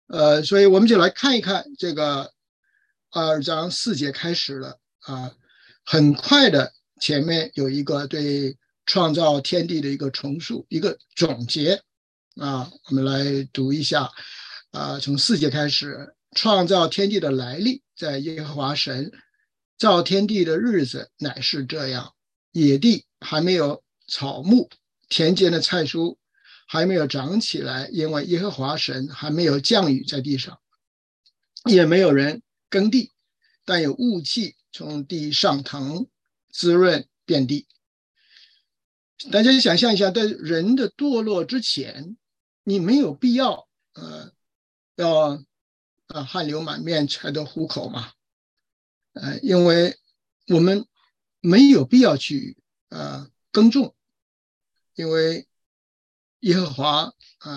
所以我们就来看一看这个2章4节开始了啊，很快的前面有一个对创造天地的一个重述，一个总结啊，我们来读一下从4节开始，创造天地的来历，在耶和华神造天地的日子乃是这样，野地还没有草木，田间的菜蔬还没有长起来，因为耶和华神还没有降雨在地上，也没有人耕地，但有雾气从地上腾，滋润遍地。大家想象一下，在人的堕落之前，你没有必要要汗流满面才得糊口嘛，因为我们没有必要去耕种，因为耶和华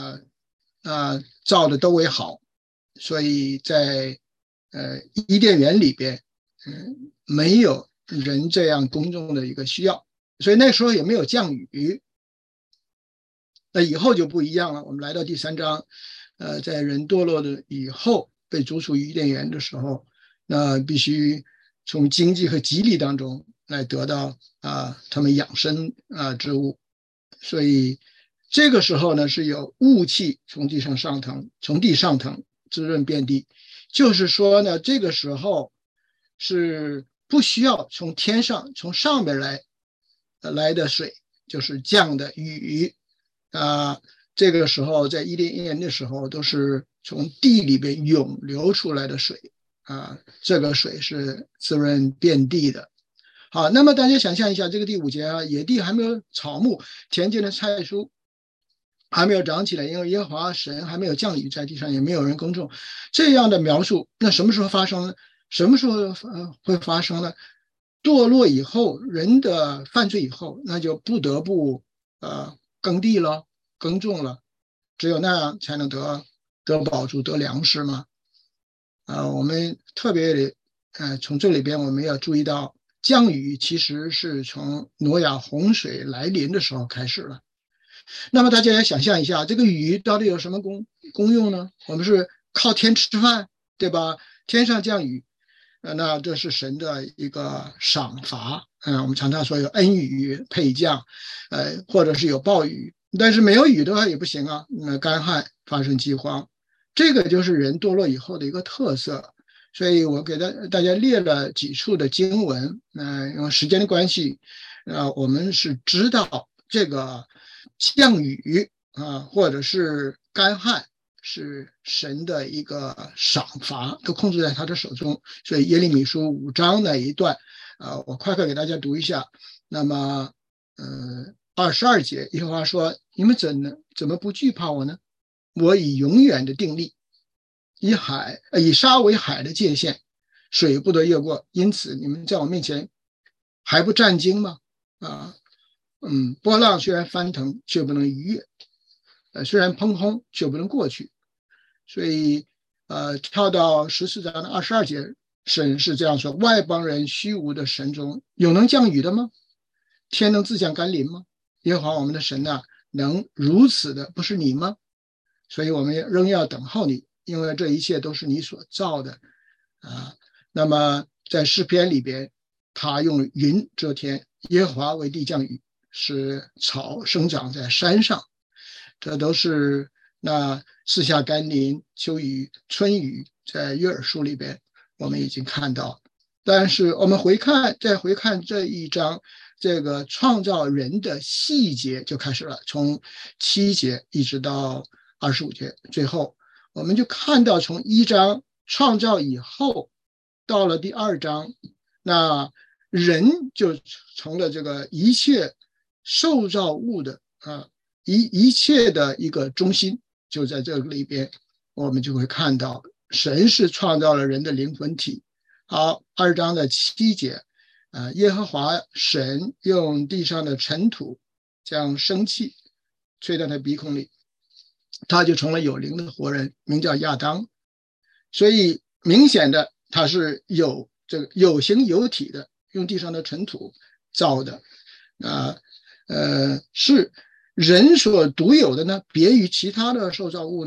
造的都为好，所以在伊甸园里边，没有人这样公众的一个需要，所以那时候也没有降雨。那以后就不一样了。我们来到第3章，在人堕落的以后被逐出伊甸园的时候，那必须从经济和激励当中来得到他们养生之物，所以这个时候呢是有雾气从地上腾，滋润遍地，就是说呢这个时候是不需要从天上从上边来的水，就是降的雨啊，这个时候在伊甸园的时候都是从地里边涌流出来的水这个水是滋润遍地的。好，那么大家想象一下，这个第5节野地还没有草木，田间的菜蔬还没有长起来，因为耶和华神还没有降雨在地上，也没有人耕种。这样的描述，那什么时候发生呢？什么时候会发生呢？堕落以后，人的犯罪以后，那就不得不耕地了，耕种了，只有那样才能得饱足，得粮食嘛。我们特别的从这里边我们要注意到，降雨其实是从挪亚洪水来临的时候开始了。那么大家也想象一下，这个雨到底有什么功用呢？我们是靠天吃饭，对吧？天上降雨，那这是神的一个赏罚。我们常常说有恩雨配降，或者是有暴雨，但是没有雨的话也不行啊。那干旱发生饥荒，这个就是人堕落以后的一个特色。所以我给大家列了几处的经文，因为时间的关系，我们是知道这个降雨或者是干旱是神的一个赏罚，都控制在他的手中。所以耶利米书5章那一段，我快快给大家读一下。那么，22节，耶和华说：你们怎么不惧怕我呢？我以永远的定力，以沙为海的界限，水不得越过。因此，你们在我面前还不战惊吗？波浪虽然翻腾，却不能逾越；虽然砰轰，却不能过去。所以，跳到14章的22节，神是这样说：外邦人虚无的神中，有能降雨的吗？天能自降甘霖吗？耶和华我们的神能如此的，不是你吗？所以我们仍要等候你，因为这一切都是你所造的那么在诗篇里边，他用云遮天，耶和华为地降雨，使草生长在山上，这都是那四下甘霖、秋雨、春雨，在约珥书里边我们已经看到。但是我们再回看这一章，这个创造人的细节就开始了，从7节一直到25节，最后我们就看到从1章创造以后，到了第2章，那人就成了这个一切受造物的一切的一个中心，就在这里边，我们就会看到神是创造了人的灵魂体。好，2章的7节，耶和华神用地上的尘土将生气吹到他鼻孔里，他就成了有灵的活人，名叫亚当。所以明显的，他是有形有体的，用地上的尘土造的是人所独有的呢，别于其他的受造物呢，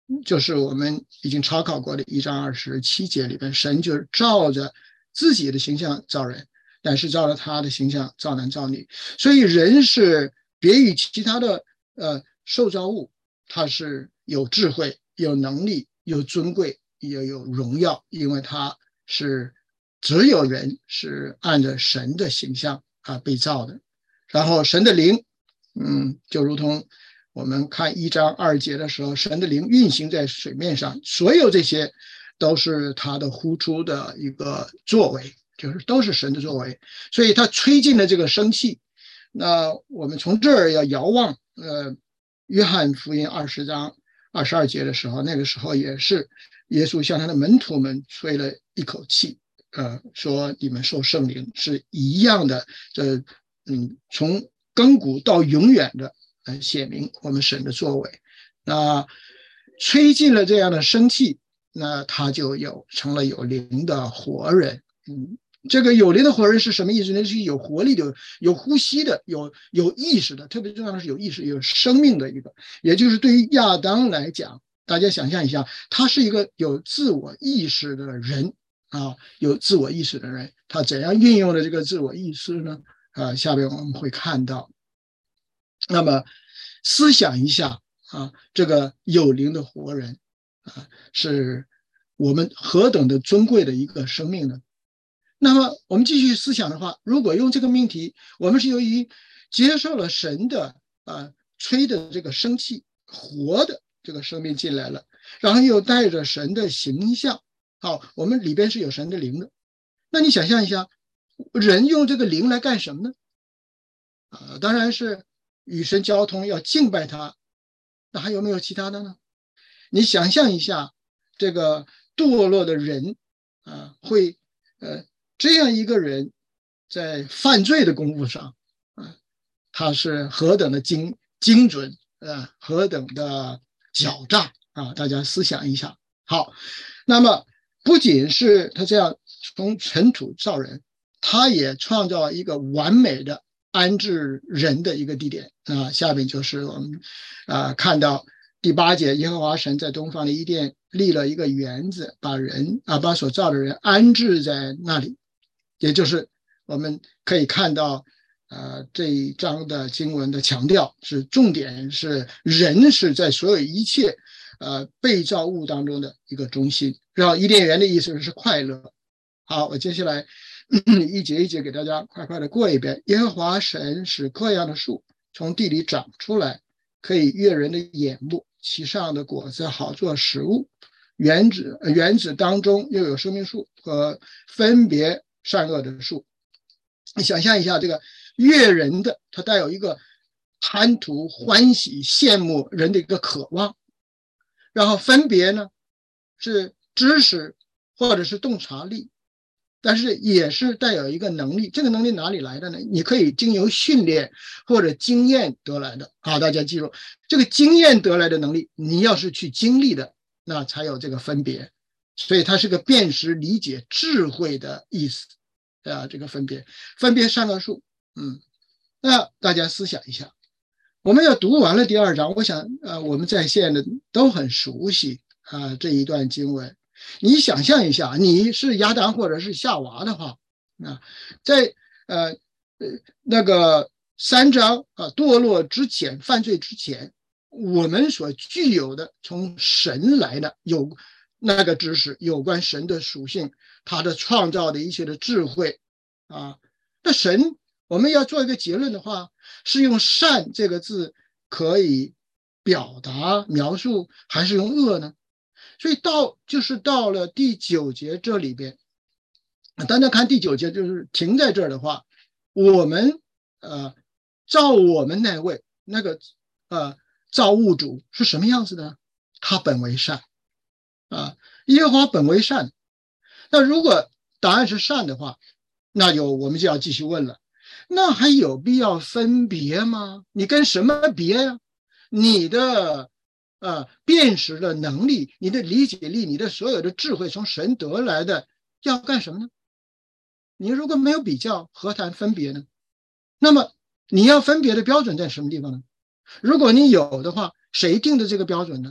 就是我们已经查考过的1章27节里边，神就是照着自己的形象造人，但是照着他的形象造男造女。所以人是别于其他的受造物，他是有智慧、有能力、有尊贵、也有荣耀，因为他是只有人是按着神的形象被造的。然后神的灵，就如同我们看1章2节的时候，神的灵运行在水面上，所有这些都是他的呼出的一个作为，就是都是神的作为。所以他吹进了这个生气。那我们从这儿要遥望约翰福音20章22节的时候，那个时候也是耶稣向他的门徒们吹了一口气，说你们受圣灵是一样的，从亘古到永远的写明我们神的作为。那吹进了这样的生气，那他就成了有灵的活人。这个有灵的活人是什么意思呢？是有活力的、有呼吸的、有意识的，特别重要的是有意识、有生命的一个。也就是对于亚当来讲，大家想象一下，他是一个有自我意识的人有自我意识的人，他怎样运用的这个自我意识呢？下边我们会看到。那么思想一下这个有灵的活人是我们何等的尊贵的一个生命呢？那么我们继续思想的话，如果用这个命题，我们是由于接受了神的吹的这个生气，活的这个生命进来了，然后又带着神的形象，我们里边是有神的灵的。那你想象一下，人用这个灵来干什么呢？当然是与神交通，要敬拜他。那还有没有其他的呢？你想象一下，这个堕落的人会这样一个人在犯罪的功夫上他是何等的精准何等的狡诈大家思想一下。好，那么不仅是他这样从尘土造人，他也创造一个完美的安置人的一个地点下面就是我们看到第8节，耶和华神在东方的伊甸立了一个园子，把所造的人安置在那里。也就是我们可以看到这一章的经文的强调是重点是人是在所有一切被造物当中的一个中心。然后伊甸园的意思是快乐。好，我接下来一节一节给大家快快的过一遍。耶和华神使各样的树从地里长出来，可以悦人的眼目，其上的果子好做食物。园子当中又有生命树和分别善恶的树。你想象一下，这个悦人的，它带有一个贪图、欢喜、羡慕人的一个渴望。然后分别呢，是知识或者是洞察力，但是也是带有一个能力。这个能力哪里来的呢？你可以经由训练或者经验得来的。好，大家记住，这个经验得来的能力，你要是去经历的，那才有这个分别。所以它是个辨识、理解、智慧的意思这个分别善恶树。那大家思想一下，我们要读完了第2章，我想我们在线的都很熟悉这一段经文。你想象一下，你是亚当或者是夏娃的话在那个3章堕落之前、犯罪之前，我们所具有的从神来的有那个知识，有关神的属性，他的创造的一切的智慧那神，我们要做一个结论的话，是用善这个字可以表达描述，还是用恶呢？所以就是到了第9节这里边，大家看第9节就是停在这儿的话，我们造我们那位那个造物主是什么样子的？他本为善耶和华本为善。那如果答案是善的话，那我们就要继续问了，那还有必要分别吗？你跟什么别呀？你的辨识的能力，你的理解力，你的所有的智慧从神得来的，要干什么呢？你如果没有比较，何谈分别呢？那么你要分别的标准在什么地方呢？如果你有的话，谁定的这个标准呢？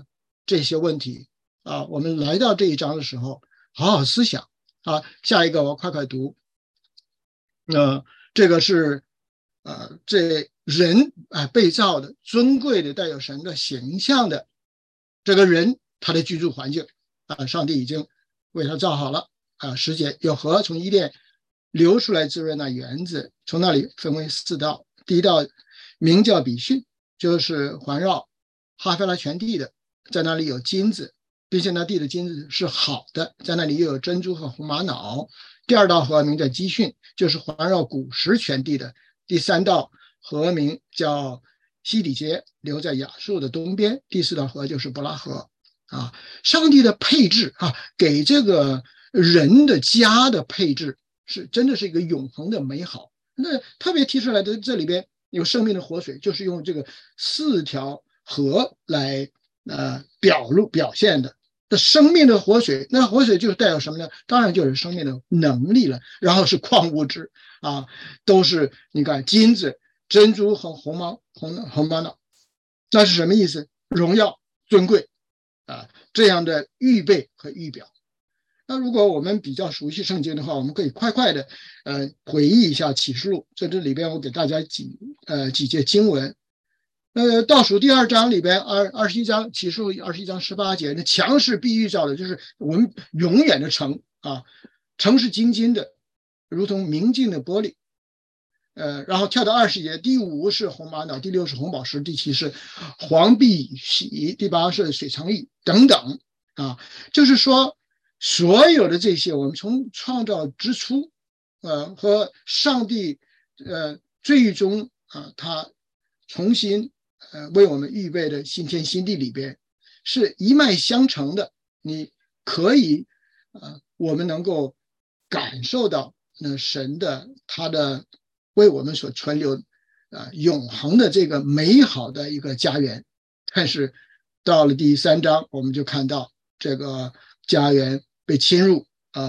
这些问题啊，我们来到这一章的时候，好好思想啊。下一个我快快读，这个是这人被造的尊贵的带有神的形象的这个人，他的居住环境上帝已经为他造好了10节，有河从伊甸流出来滋润那园子，从那里分为4道，第一道名叫比逊，就是环绕哈菲拉全地的，在那里有金子，并且那地的金子是好的，在那里又有珍珠和红玛瑙。第二道河名叫基训，就是环绕古实全地的。第3道河名叫西底结，流在亚述的东边。第4道河就是伯拉河上帝的配置给这个人的家的配置是真的是一个永恒的美好。那特别提出来的这里边有生命的活水，就是用这个4条河来表现的。生命的活水，那活水就是带有什么呢？当然就是生命的能力了。然后是矿物质都是你看金子、珍珠和红玛瑙，那是什么意思？荣耀、尊贵这样的预备和预表。那如果我们比较熟悉圣经的话，我们可以快快的回忆一下启示录，在这里边我给大家几节经文。倒数第2章里边21章启示录21章18节，那墙是必预造的，就是我们永远的城城是金的，如同明镜的玻璃。然后跳到20节，第5是红玛瑙，第6是红宝石，第7是黄碧玺，第8是水苍玉等等就是说所有的这些，我们从创造之初和上帝最终他重新为我们预备的新天新地里边是一脉相承的。你可以我们能够感受到神的他的为我们所存留永恒的这个美好的一个家园。但是到了第3章，我们就看到这个家园被侵入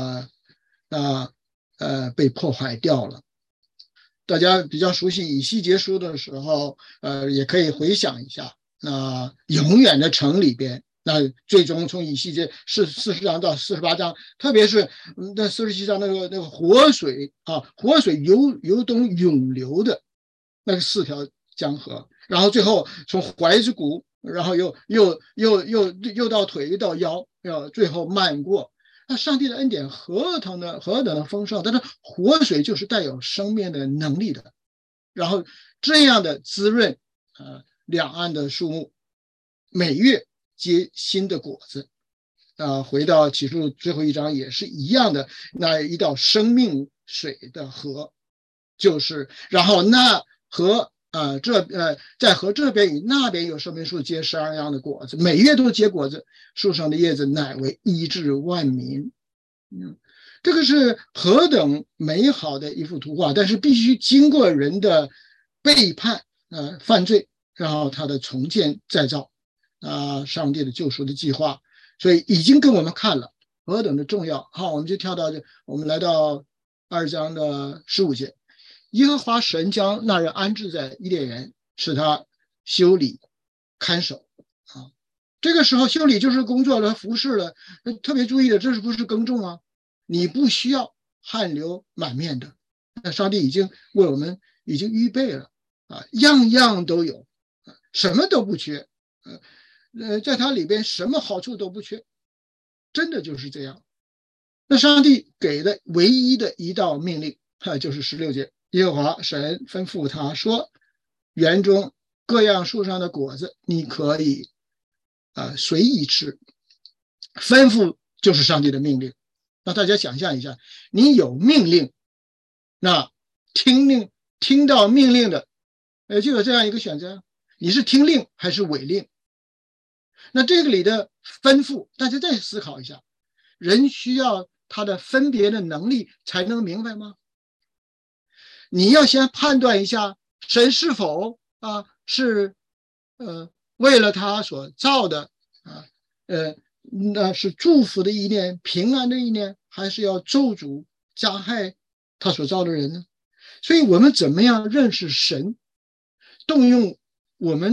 被破坏掉了。大家比较熟悉以西结书的时候也可以回想一下永远的城里边，那最终从以西结40章到48章，特别是那47章那个活水活水由东涌流的那个4条江河，然后最后从怀之谷，然后又到腿又到腰，最后漫过。那上帝的恩典何等的丰盛，但是活水就是带有生命的能力的，然后这样的滋润两岸的树木每月结新的果子回到启示录最后1章也是一样的，那一道生命水的河，就是然后那河在河这边与那边有生命树结12样的果子，每月都结果子，树上的叶子乃为医治万民。这个是何等美好的一幅图画，但是必须经过人的背叛犯罪，然后他的重建再造上帝的救赎的计划，所以已经跟我们看了何等的重要。好，我们就跳到我们来到2章的15节。耶和华神将那人安置在伊甸园，使他修理看守这个时候修理就是工作了，服侍了。特别注意的，这是不是耕种啊？你不需要汗流满面的，那上帝已经为我们已经预备了样样都有什么都不缺在它里边什么好处都不缺，真的就是这样。那上帝给的唯一的一道命令就是16节，耶和华神吩咐他说，园中各样树上的果子你可以随意吃。吩咐就是上帝的命令。那大家想象一下，你有命令，那听到命令的就有这样一个选择，你是听令还是违令。那这个里的吩咐大家再思考一下，人需要他的分别的能力才能明白吗？你要先判断一下神是否是为了他所造的那是祝福的意念，平安的意念，还是要咒诅加害他所造的人呢？所以我们怎么样认识神，动用我们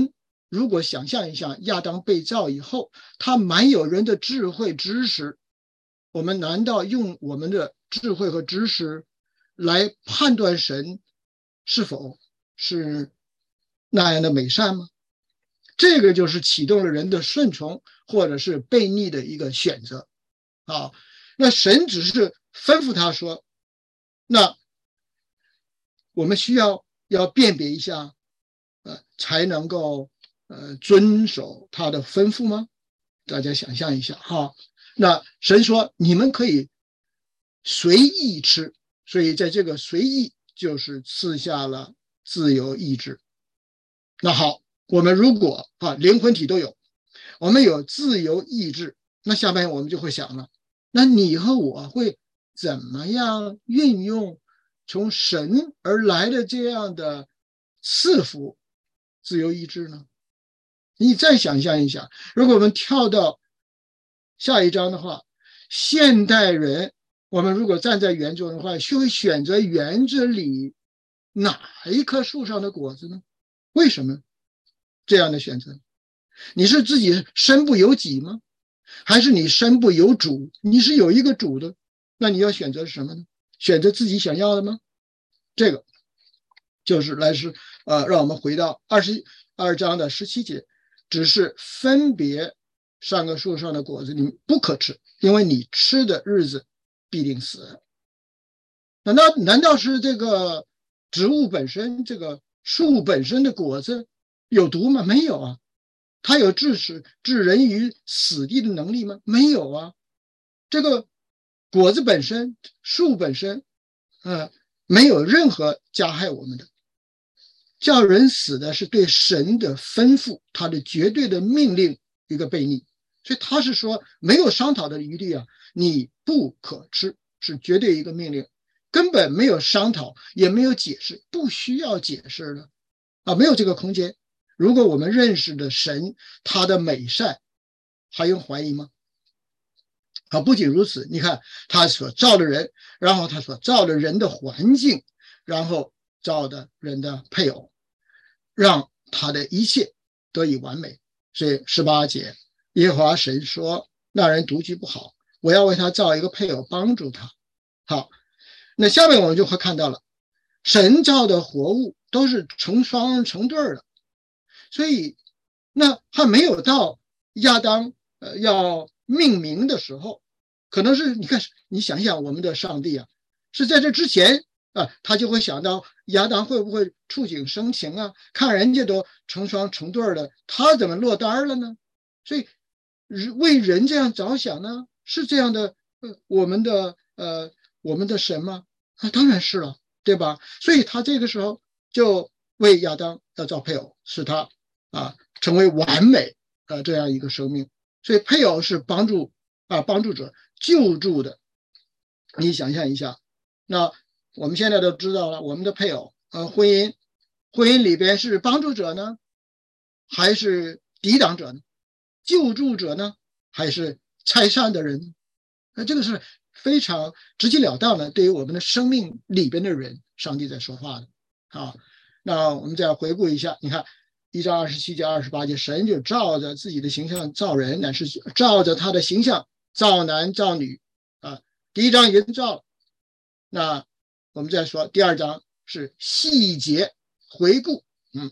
如果想象一下，亚当被造以后，他满有人的智慧知识，我们难道用我们的智慧和知识来判断神是否是那样的美善吗？这个就是启动了人的顺从或者是悖逆的一个选择啊。那神只是吩咐他说，那我们要辨别一下，才能够遵守他的吩咐吗？大家想象一下哈。那神说你们可以随意吃，所以在这个随意就是赐下了自由意志。那好，我们如果灵魂体都有，我们有自由意志，那下面我们就会想了，那你和我会怎么样运用从神而来的这样的赐福自由意志呢？你再想象一下，如果我们跳到下一章的话，现代人我们如果站在园中的话，就会选择园子里哪一棵树上的果子呢？为什么这样的选择？你是自己身不由己吗？还是你身不由主？你是有一个主的，那你要选择什么呢？选择自己想要的吗？这个就是让我们回到22章的17节，只是分别上个树上的果子你不可吃，因为你吃的日子必定死。难道是这个植物本身，这个树本身的果子有毒吗？没有啊。它有致人于死地的能力吗？没有啊。这个果子本身，树本身，没有任何加害我们的。叫人死的是对神的吩咐，他的绝对的命令一个悖逆，所以他是说没有商讨的余地啊，你不可吃，是绝对一个命令，根本没有商讨，也没有解释，不需要解释的啊，没有这个空间。如果我们认识的神他的美善，还用怀疑吗？不仅如此，你看他所造的人，然后他所造的人的环境，然后造的人的配偶，让他的一切得以完美。所以18节，耶和华神说，那人独居不好，我要为他造一个配偶帮助他。好，那下面我们就会看到了，神造的活物都是成双成对的，所以那还没有到亚当要命名的时候，可能是你想想我们的上帝啊，是在这之前他就会想到亚当会不会触景生情啊，看人家都成双成对的，他怎么落单了呢？所以为人这样着想呢，是这样的我们的神吗？当然是了，对吧？所以他这个时候就为亚当要造配偶，使他成为完美这样一个生命。所以配偶是帮助者、救助的。你想象一下，那我们现在都知道了，我们的配偶婚姻里边是帮助者呢，还是抵挡者呢？救助者呢，还是拆散的人？这个是非常直截了当的，对于我们的生命里边的人，上帝在说话的啊。那我们再回顾一下，你看1章27节、28节，神就照着自己的形象造人，乃是照着他的形象造男造女啊。第1章已经造了，那我们再说第2章是细节回顾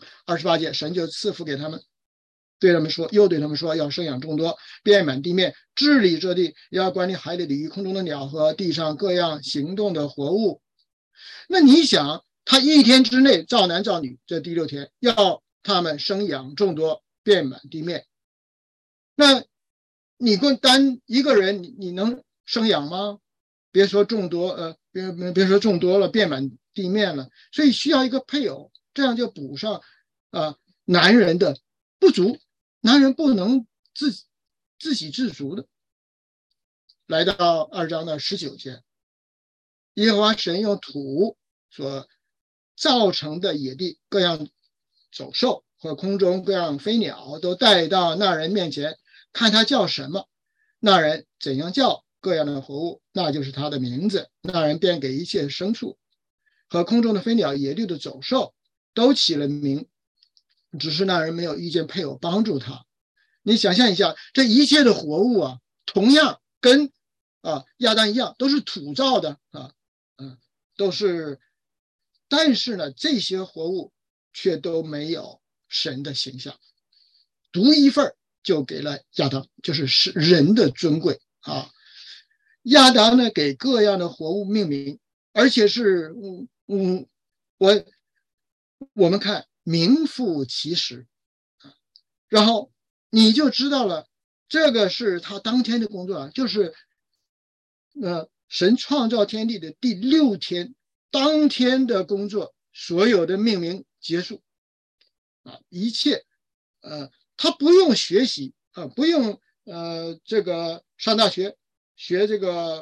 ，28节神就赐福给他们，对他们说，又对他们说，要生养众多，遍满地面，治理这地，要管理海里的鱼、空中的鸟和地上各样行动的活物。那你想，他1天之内造男造女，这第6天要他们生养众多，遍满地面。那你单一个人，你能生养吗？别说众多，别说众多了，遍满地面了。所以需要一个配偶，这样就补上男人的不足。男人不能自给自足的。来到2章的19节，耶和华神用土所造成的野地各样走兽和空中各样飞鸟都带到那人面前，看他叫什么，那人怎样叫各样的活物，那就是他的名字。那人便给一切牲畜和空中的飞鸟、野地的走兽都起了名。 只是那人没有遇见配偶帮助他。你想象一下，这一切的活物啊，同样跟亚当一样，都是土造的都是，但是呢，这些活物却都没有神的形象，独一份就给了亚当，就是人的尊贵啊。亚当呢，给各样的活物命名，而且是我们看名副其实，然后你就知道了，这个是他当天的工作啊，就是神创造天地的第6天，当天的工作，所有的命名结束一切他不用学习不用这个上大学学这个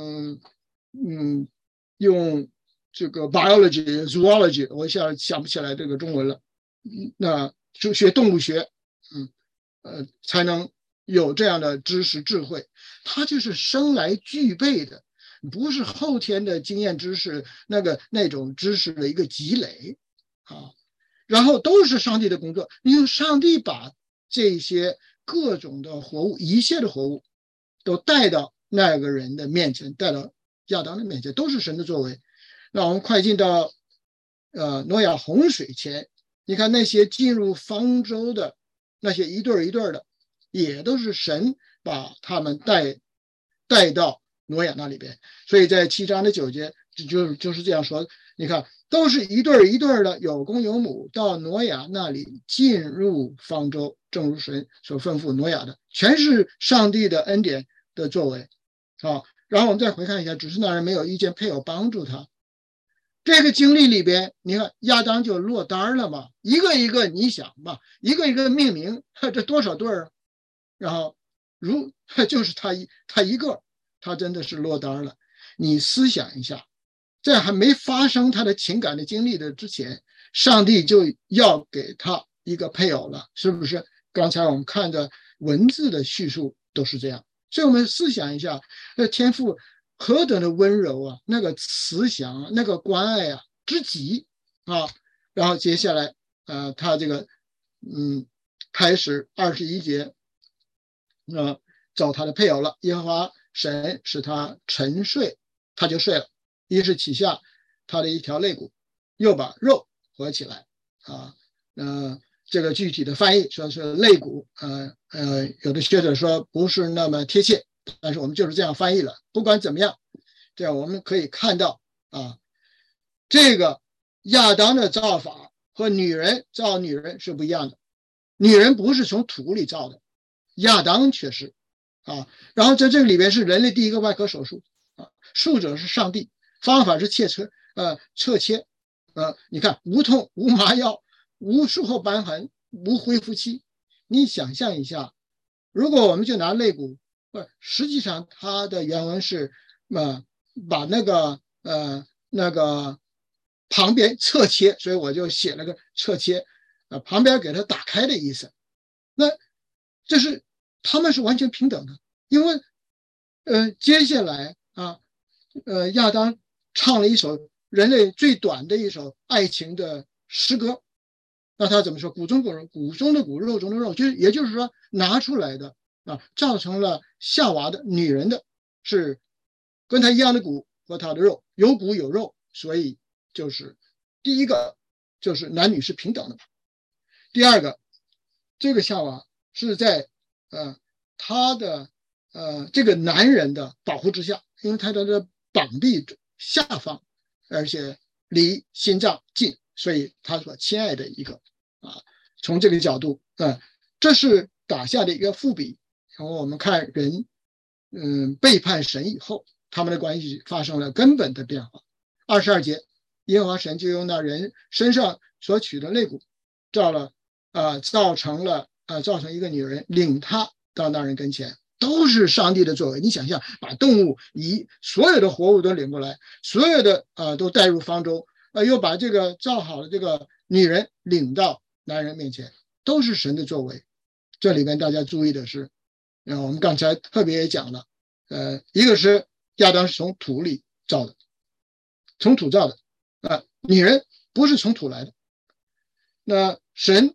用这个 biology、zoology， 我一下想不起来这个中文了。那就学动物学，才能有这样的知识智慧。他就是生来具备的，不是后天的经验知识那种知识的一个积累然后都是上帝的工作，因为上帝把这些各种的活物，一切的活物都带到那个人的面前，带到亚当的面前，都是神的作为。那我们快进到挪亚洪水前，你看那些进入方舟的那些一对一对的，也都是神把他们带到挪亚那里边。所以在7章的9节就是这样说，你看都是一对一对的，有公有母，到挪亚那里进入方舟，正如神所吩咐挪亚的，全是上帝的恩典的作为然后我们再回看一下，只是那人没有遇见配偶帮助他。这个经历里边，你看亚当就落单了嘛，一个一个你想嘛，一个一个命名，这多少对然后就是他一个，他真的是落单了。你思想一下，在还没发生他的情感的经历的之前，上帝就要给他一个配偶了，是不是？刚才我们看的文字的叙述都是这样，所以我们思想一下，天父何等的温柔那个慈祥那个关爱之极然后接下来他这个开始21节找他的配偶了，耶和华神使他沉睡，他就睡了，于是起下他的一条肋骨，又把肉合起来这个具体的翻译说是肋骨有的学者说不是那么贴切，但是我们就是这样翻译了。不管怎么样，这样我们可以看到这个亚当的造法和女人造女人是不一样的，女人不是从土里造的，亚当却是然后在这个里边是人类第一个外科手术术者是上帝，方法是侧切你看无痛无麻药无术后瘢痕无恢复期。你想象一下，如果我们就拿肋骨实际上它的原文是把那个旁边侧切，所以我就写了个侧切旁边给它打开的意思。那这是他们是完全平等的，因为接下来亚当唱了一首人类最短的一首爱情的诗歌，那他怎么说？骨中的骨，肉中的肉，也就是说拿出来的造成了夏娃的女人的是跟他一样的骨和他的肉，有骨有肉，所以就是第一个就是男女是平等的。第二个，这个夏娃是在他的这个男人的保护之下，因为他的膀臂下方，而且离心脏近，所以他所亲爱的一个从这个角度这是打下的一个伏笔。然后我们看人背叛神以后，他们的关系发生了根本的变化。22节，耶和华神就用那人身上所取的肋骨造成一个女人，领他到那人跟前，都是上帝的作为。你想象，把动物所有的活物都领过来，所有的都带入方舟，又把这个造好的这个女人领到男人面前，都是神的作为。这里跟大家注意的是，我们刚才特别也讲了，一个是亚当是从土里造的，从土造的女人不是从土来的。那神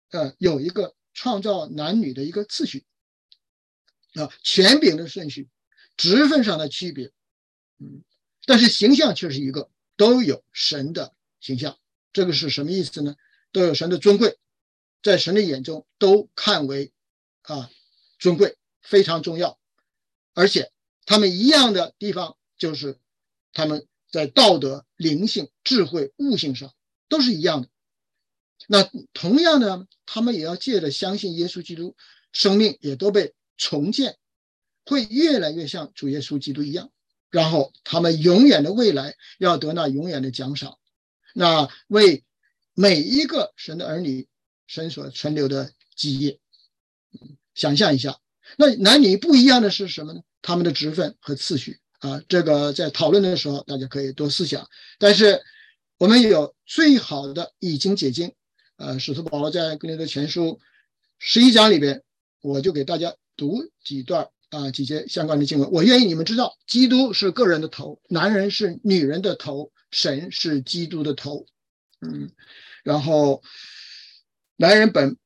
有一个创造男女的一个次序权柄的顺序，职分上的区别，但是形象却是一个，都有神的形象。这个是什么意思呢？都有神的尊贵，在神的眼中都看为尊贵，非常重要。而且他们一样的地方就是他们在道德、灵性、智慧、悟性上都是一样的。那同样呢，他们也要借着相信耶稣基督，生命也都被重建，会越来越像主耶稣基督一样，然后他们永远的未来要得那永远的奖赏。那为每一个神的儿女，神所存留的基业。想象一下，那男女不一样的是什么呢？他们的职分和次序这个在讨论的时候大家可以多思想。但是我们有最好的以经解经，使徒保罗在哥林多前书11章里边，我就给大家读几段几节相关的经文。我愿意你们知道，基督是个人的头，男人是女人的头，神是基督的头。然后男人本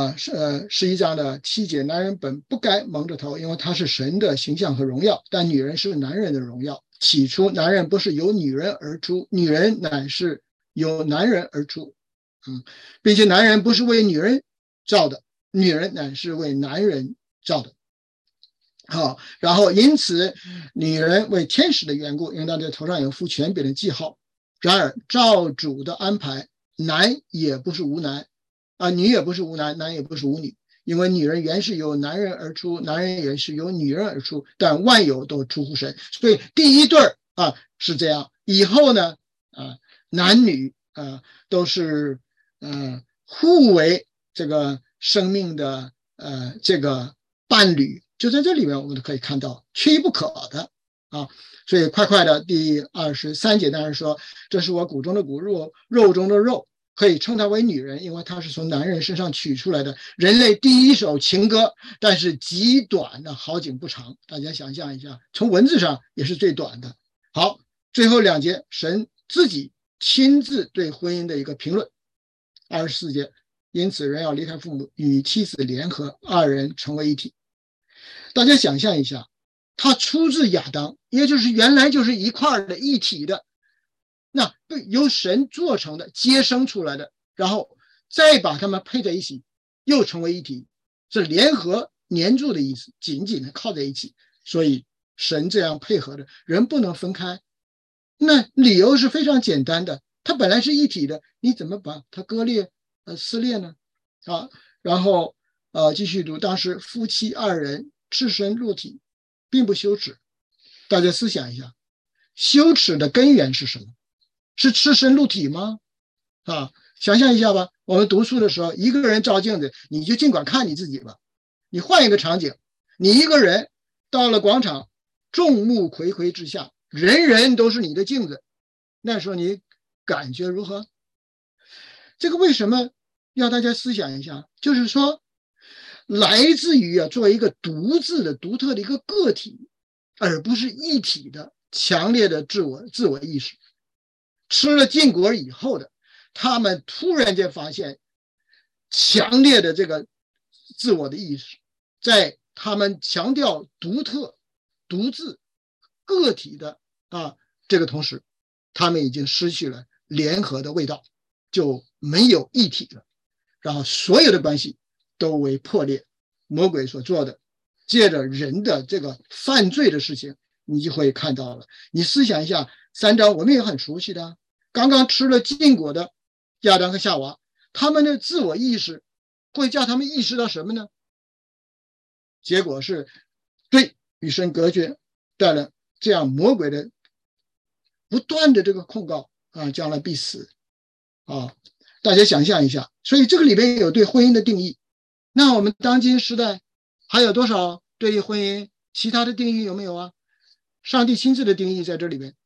11章的7节，男人本不该蒙着头，因为他是神的形象和荣耀，但女人是男人的荣耀。起初男人不是由女人而出，女人乃是由男人而出，并且男人不是为女人造的，女人乃是为男人造的。好，然后因此女人为天使的缘故，应当在头上有负权柄的记号。然而照主的安排，男也不是无男女也不是无男，男也不是无女，因为女人原是由男人而出，男人也是由女人而出，但万有都出乎神。所以第一对是这样，以后呢男女都是互为这个生命的这个伴侣，就在这里面我们都可以看到缺一不可的所以快快的第23节当然说，这是我骨中的骨，肉中的肉，可以称它为女人，因为它是从男人身上取出来的。人类第一首情歌，但是极短的，好景不长。大家想象一下，从文字上也是最短的。好，最后2节，神自己亲自对婚姻的一个评论。24节，因此人要离开父母，与妻子联合，二人成为一体。大家想象一下，他出自亚当，也就是原来就是一块的一体的，那由神做成的，接生出来的，然后再把它们配在一起，又成为一体，是联合粘住的意思，紧紧的靠在一起。所以神这样配合的，人不能分开。那理由是非常简单的，它本来是一体的，你怎么把它割裂撕裂呢？然后继续读，当时夫妻二人赤身露体，并不羞耻。大家思想一下，羞耻的根源是什么？是赤身露体吗？想象一下吧，我们读书的时候，一个人照镜子，你就尽管看你自己吧。你换一个场景，你一个人到了广场，众目睽睽之下，人人都是你的镜子，那时候你感觉如何？这个为什么要大家思想一下？就是说，来自于作为一个独自的、独特的一个个体，而不是一体的强烈的自我意识。吃了禁果以后的，他们突然间发现强烈的这个自我的意识，在他们强调独特、独自、个体的这个同时，他们已经失去了联合的味道，就没有一体了。然后所有的关系都为破裂，魔鬼所做的，借着人的这个犯罪的事情，你就会看到了。你思想一下，3章我们也很熟悉的，刚刚吃了禁果的亚当和夏娃，他们的自我意识会叫他们意识到什么呢？结果是对与神隔绝，带来这样魔鬼的不断的这个控告将来必死大家想象一下。所以这个里边有对婚姻的定义。那我们当今时代还有多少对于婚姻其他的定义有没有啊？上帝亲自的定义在这里边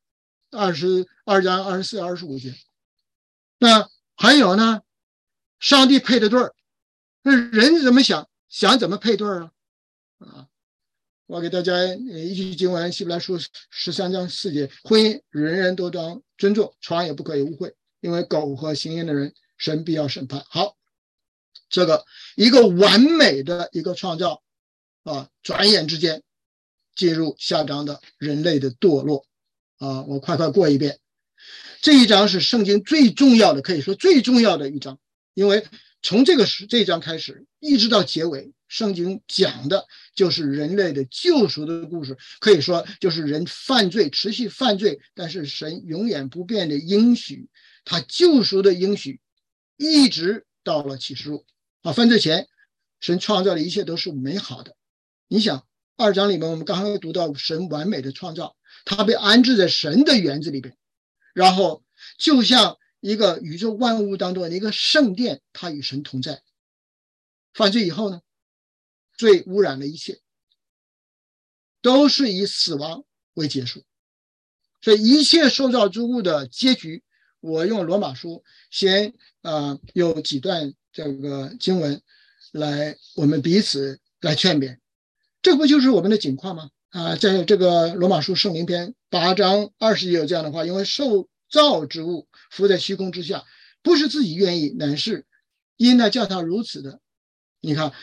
，22章24、25节。那还有呢，上帝配的对儿，那人怎么想怎么配对儿我给大家一句经文，希伯来书13章4节，婚姻人人都当尊重，床也不可以污秽，因为苟合行淫的人，神必要审判。好， 这个一个完美的一个创造转眼之间进入下章的人类的堕落我快过一遍。这一章是圣经最重要的，可以说最重要的一章，因为从这一章开始一直到结尾，圣经讲的就是人类的救赎的故事，可以说就是人犯罪持续犯罪，但是神永远不变的应许，他救赎的应许一直到了启示录犯罪前神创造的一切都是美好的。你想2章里面我们刚刚读到神完美的创造，他被安置在神的园子里边，然后就像一个宇宙万物当中的一个圣殿，他与神同在。犯罪以后呢，罪污染了一切，都是以死亡为结束。所以一切受造之物的结局，我用罗马书先有几段这个经文来我们彼此来劝勉。这不就是我们的景况吗？在这个罗马书圣灵篇8章20节有这样的话，因为受造之物伏在虚空之下，不是自己愿意，乃是因那叫他如此的。你看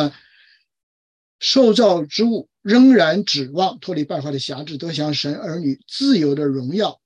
受造之物仍然指望脱离败坏的辖制，得享神儿女自由的荣耀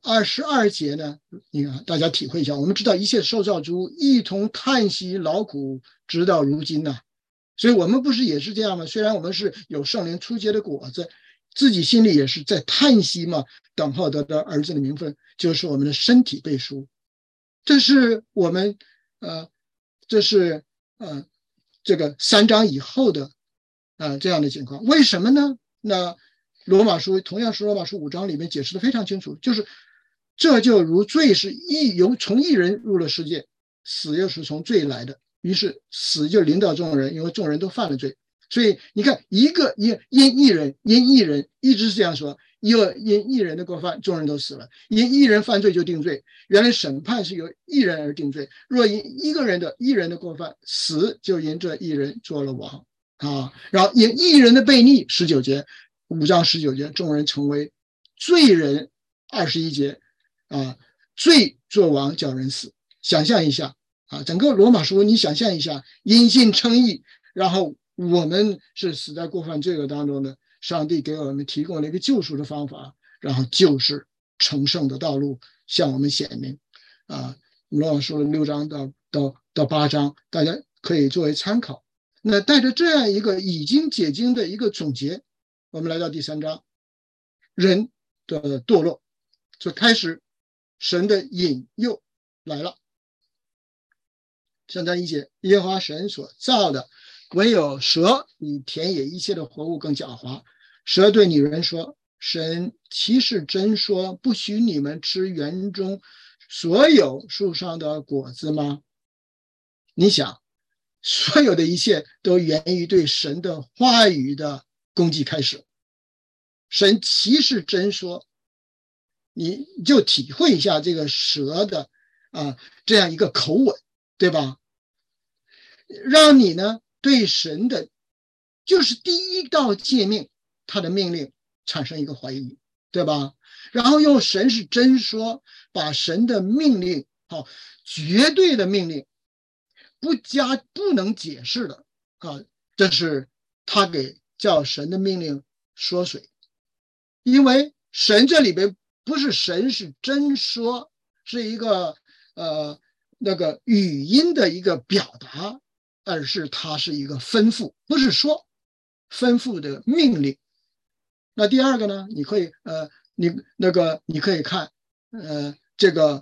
22节呢，你看大家体会一下，我们知道一切受造之物一同叹息劳苦直到如今呢。所以我们不是也是这样吗？虽然我们是有圣灵初结的果子，自己心里也是在叹息嘛，等候得到儿子的名分，就是我们的身体被赎。这是我们这是这个3章以后的这样的情况。为什么呢？那罗马书同样是罗马书5章里面解释的非常清楚，就是这就如罪是从一人入了世界，死又是从罪来的，于是死就临到众人，因为众人都犯了罪。所以你看，因一人一直是这样说，因一人的过犯，众人都死了；因一人犯罪就定罪。原来审判是由一人而定罪，若因一人的过犯，死就因这一人做了王然后因一人的悖逆，19节5章19节，众人成为罪人，21节罪作王叫人死。想象一下整个罗马书你想象一下，因信称义，然后我们是死在过犯罪恶当中的，上帝给我们提供了一个救赎的方法，然后就是成圣的道路向我们显明罗马书6章到8章，大家可以作为参考。那带着这样一个已经解经的一个总结，我们来到第3章，人的堕落，就开始神的引诱来了。3章1节，耶和华神所造的，唯有蛇比田野一切的活物更狡猾。蛇对女人说，神岂是真说不许你们吃园中所有树上的果子吗？你想，所有的一切都源于对神的话语的攻击开始。神岂是真说，你就体会一下这个蛇的这样一个口吻，对吧？让你呢对神的就是第一道诫命，他的命令产生一个怀疑，对吧？然后用神是真说，把神的命令绝对的命令不能解释的这是他给叫神的命令缩水。因为神这里边不是神是真说，是一个那个语音的一个表达，而是它是一个吩咐，不是说吩咐的命令。那第二个呢，你可以你可以看这个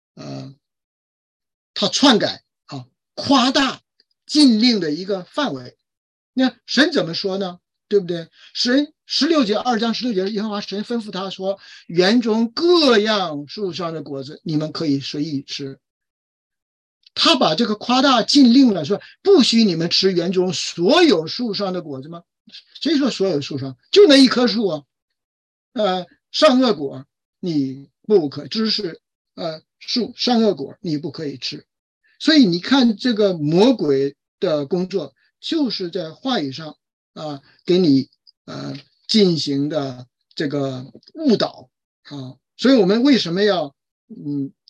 他篡改夸大禁令的一个范围。那神怎么说呢？对不对？神16节2章16节，耶和华神吩咐他说，园中各样树上的果子你们可以随意吃。他把这个夸大禁令了，说不许你们吃园中所有树上的果子吗？谁说所有树上？就那一棵树善恶果你不可，只是树善恶果你不可以吃。所以你看这个魔鬼的工作，就是在话语上给你进行的这个误导所以我们为什么要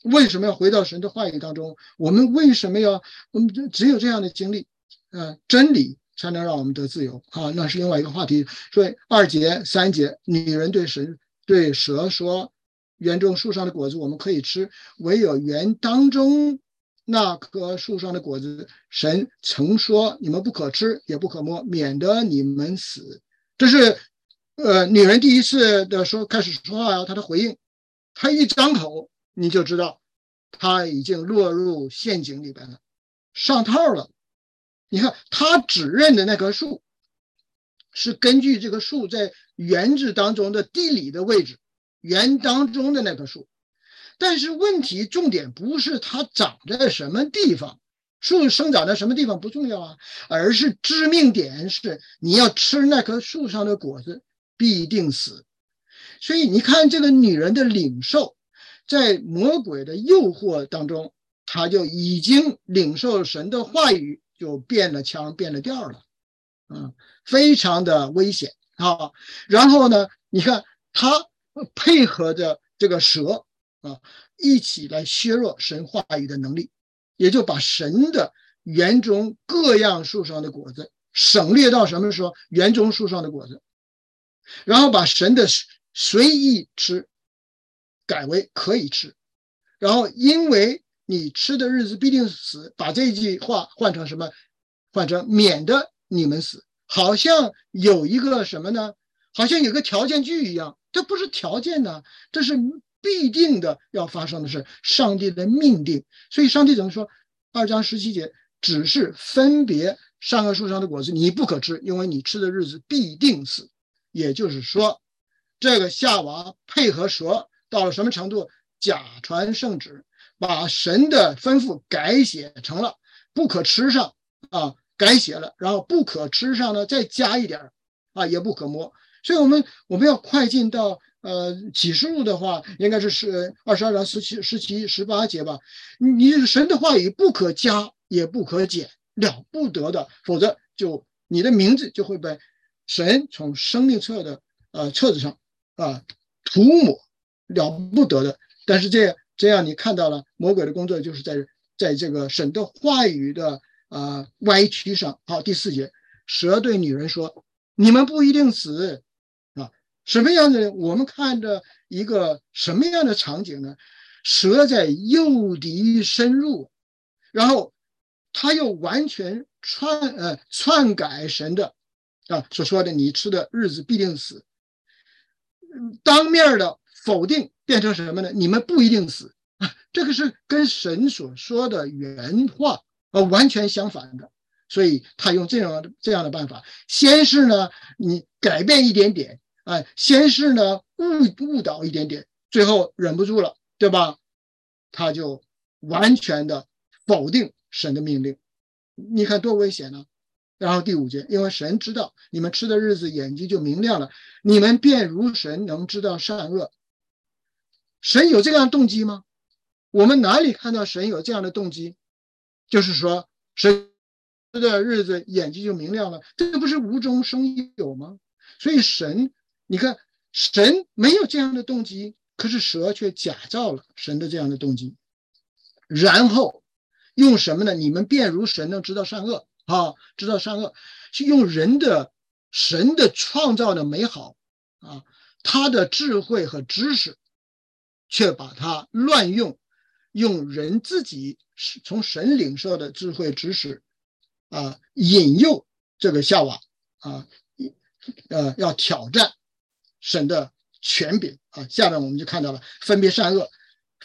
为什么要回到神的话语当中？我们为什么要？我们只有这样的经历，真理才能让我们得自由啊！那是另外一个话题。所以2节、3节，女人对蛇说：“园中树上的果子我们可以吃，唯有园当中那棵树上的果子，神曾说你们不可吃，也不可摸，免得你们死。”这是女人第一次的开始说话呀，她的回应，她一张口你就知道她已经落入陷阱里边了，上套了。你看她指认的那棵树是根据这个树在园子当中的地理的位置，园当中的那棵树，但是问题重点不是它长在什么地方，树生长在什么地方不重要啊，而是致命点是你要吃那棵树上的果子必定死。所以你看这个女人的领受，在魔鬼的诱惑当中，她就已经领受神的话语，就变了腔变了调了，非常的危险啊。然后呢，你看她配合着这个蛇一起来削弱神话语的能力，也就把神的园中各样树上的果子省略到什么时候？园中树上的果子，然后把神的随意吃改为可以吃，然后因为你吃的日子必定死，把这句话换成什么？换成免得你们死，好像有一个什么呢？好像有个条件句一样，这不是条件呢，这是必定的要发生的事，上帝的命定。所以上帝怎么说？2章17节，只是分别上棵树上的果子你不可吃，因为你吃的日子必定死。也就是说，这个夏娃配合蛇到了什么程度？假传圣旨，把神的吩咐改写成了不可吃上改写了，然后不可吃上呢再加一点也不可摸。所以我们要快进到启示录的话，应该是22章17、18节吧。你神的话语不可加也不可减，了不得的，否则就你的名字就会被神从生命册的册子上涂抹，了不得的。但是这样你看到了魔鬼的工作，就是在这个神的话语的歪曲上。好，第4节，蛇对女人说：“你们不一定死什么样的？我们看着一个什么样的场景呢？蛇在诱敌深入，然后他又完全篡改神的所说的你吃的日子必定死，当面的否定变成什么呢？你们不一定死这个是跟神所说的原话完全相反的。所以他用这样的办法，先是呢你改变一点点先是呢误导一点点，最后忍不住了，对吧？他就完全的否定神的命令，你看多危险呢。然后第5节，因为神知道你们吃的日子眼睛就明亮了，你们便如神能知道善恶。神有这样的动机吗？我们哪里看到神有这样的动机？就是说神的日子眼睛就明亮了，这不是无中生有吗？所以你看神没有这样的动机，可是蛇却假造了神的这样的动机，然后用什么呢？你们便如神能知道善恶知道善恶，是用神的创造的美好他的智慧和知识，却把它乱用，用人自己从神领受的智慧知识引诱这个夏娃要挑战神的权柄下面我们就看到了分别善恶。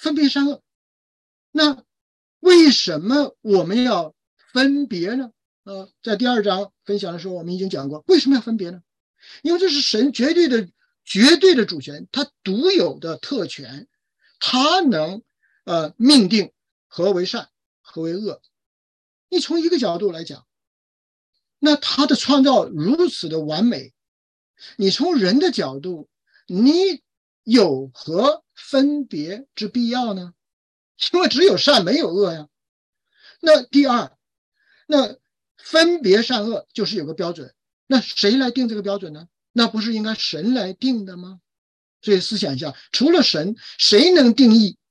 那为什么我们要分别呢？在第2章分享的时候我们已经讲过，为什么要分别呢？因为这是神绝对的主权，他独有的特权，他能命定何为善何为恶。你从一个角度来讲，那他的创造如此的完美，你从人的角度，你有何分别之必要呢？因为只有善没有恶呀。那第二，那分别善恶就是有个标准，那谁来定这个标准呢？那不是应该神来定的吗？所以思想一下，除了神，谁能定义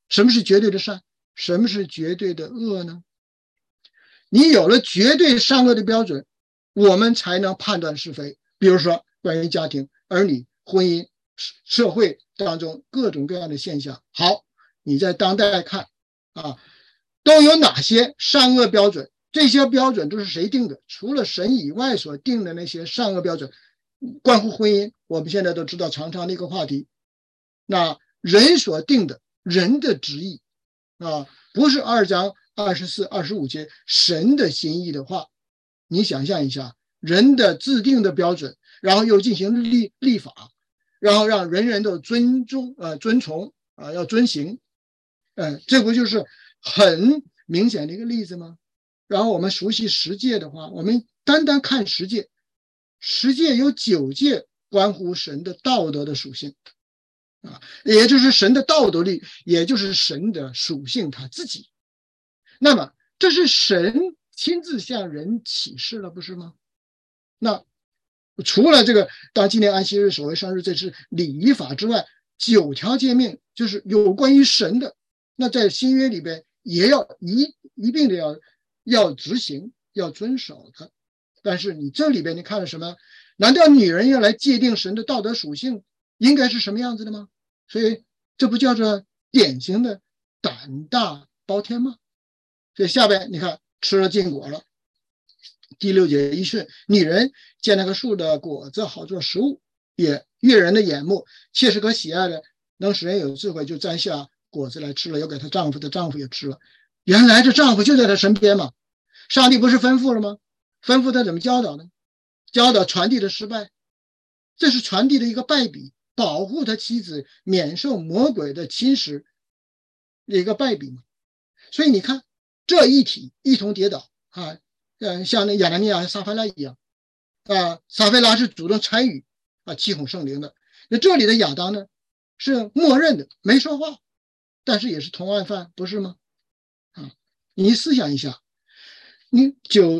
什么是绝对的善？什么是绝对的恶呢？你有了绝对善恶的标准，我们才能判断是非。比如说关于家庭、儿女、婚姻、社会当中各种各样的现象。好，你在当代看啊，都有哪些善恶标准？这些标准都是谁定的？除了神以外所定的那些善恶标准，关乎婚姻，我们现在都知道常常的一个话题。那人所定的，人的旨意啊，不是2章24、25节神的心意的话，你想象一下，人的制定的标准，然后又进行立法，然后让人人都遵从要遵行，这不就是很明显的一个例子吗？然后我们熟悉十诫的话，我们单单看十诫，十诫有9诫关乎神的道德的属性也就是神的道德力，也就是神的属性他自己。那么这是神亲自向人启示了，不是吗？那除了这个当纪念安息日、守为圣日，这是礼仪法之外，9条诫命就是有关于神的，那在新约里边也要一并的要执行、要遵守的。但是你这里边你看了什么？难道女人要来界定神的道德属性应该是什么样子的吗？所以这不叫做典型的胆大包天吗？所以下边你看吃了禁果了，第6节一训，女人见那个树的果子好做食物，也悦人的眼目，切是可喜爱的，能使人有智慧，就摘下果子来吃了，又给她丈夫的丈夫也吃了。原来这丈夫就在她身边嘛，上帝不是吩咐了吗？吩咐他怎么教导呢？教导传递的失败，这是传递的一个败笔，保护他妻子免受魔鬼的侵蚀一个败笔嘛。所以你看这一体一同跌倒像那亚拿尼亚和撒非拉一样撒非拉是主动参与欺哄圣灵的。那这里的亚当呢是默认的，没说话，但是也是同案犯，不是吗？你思想一下，你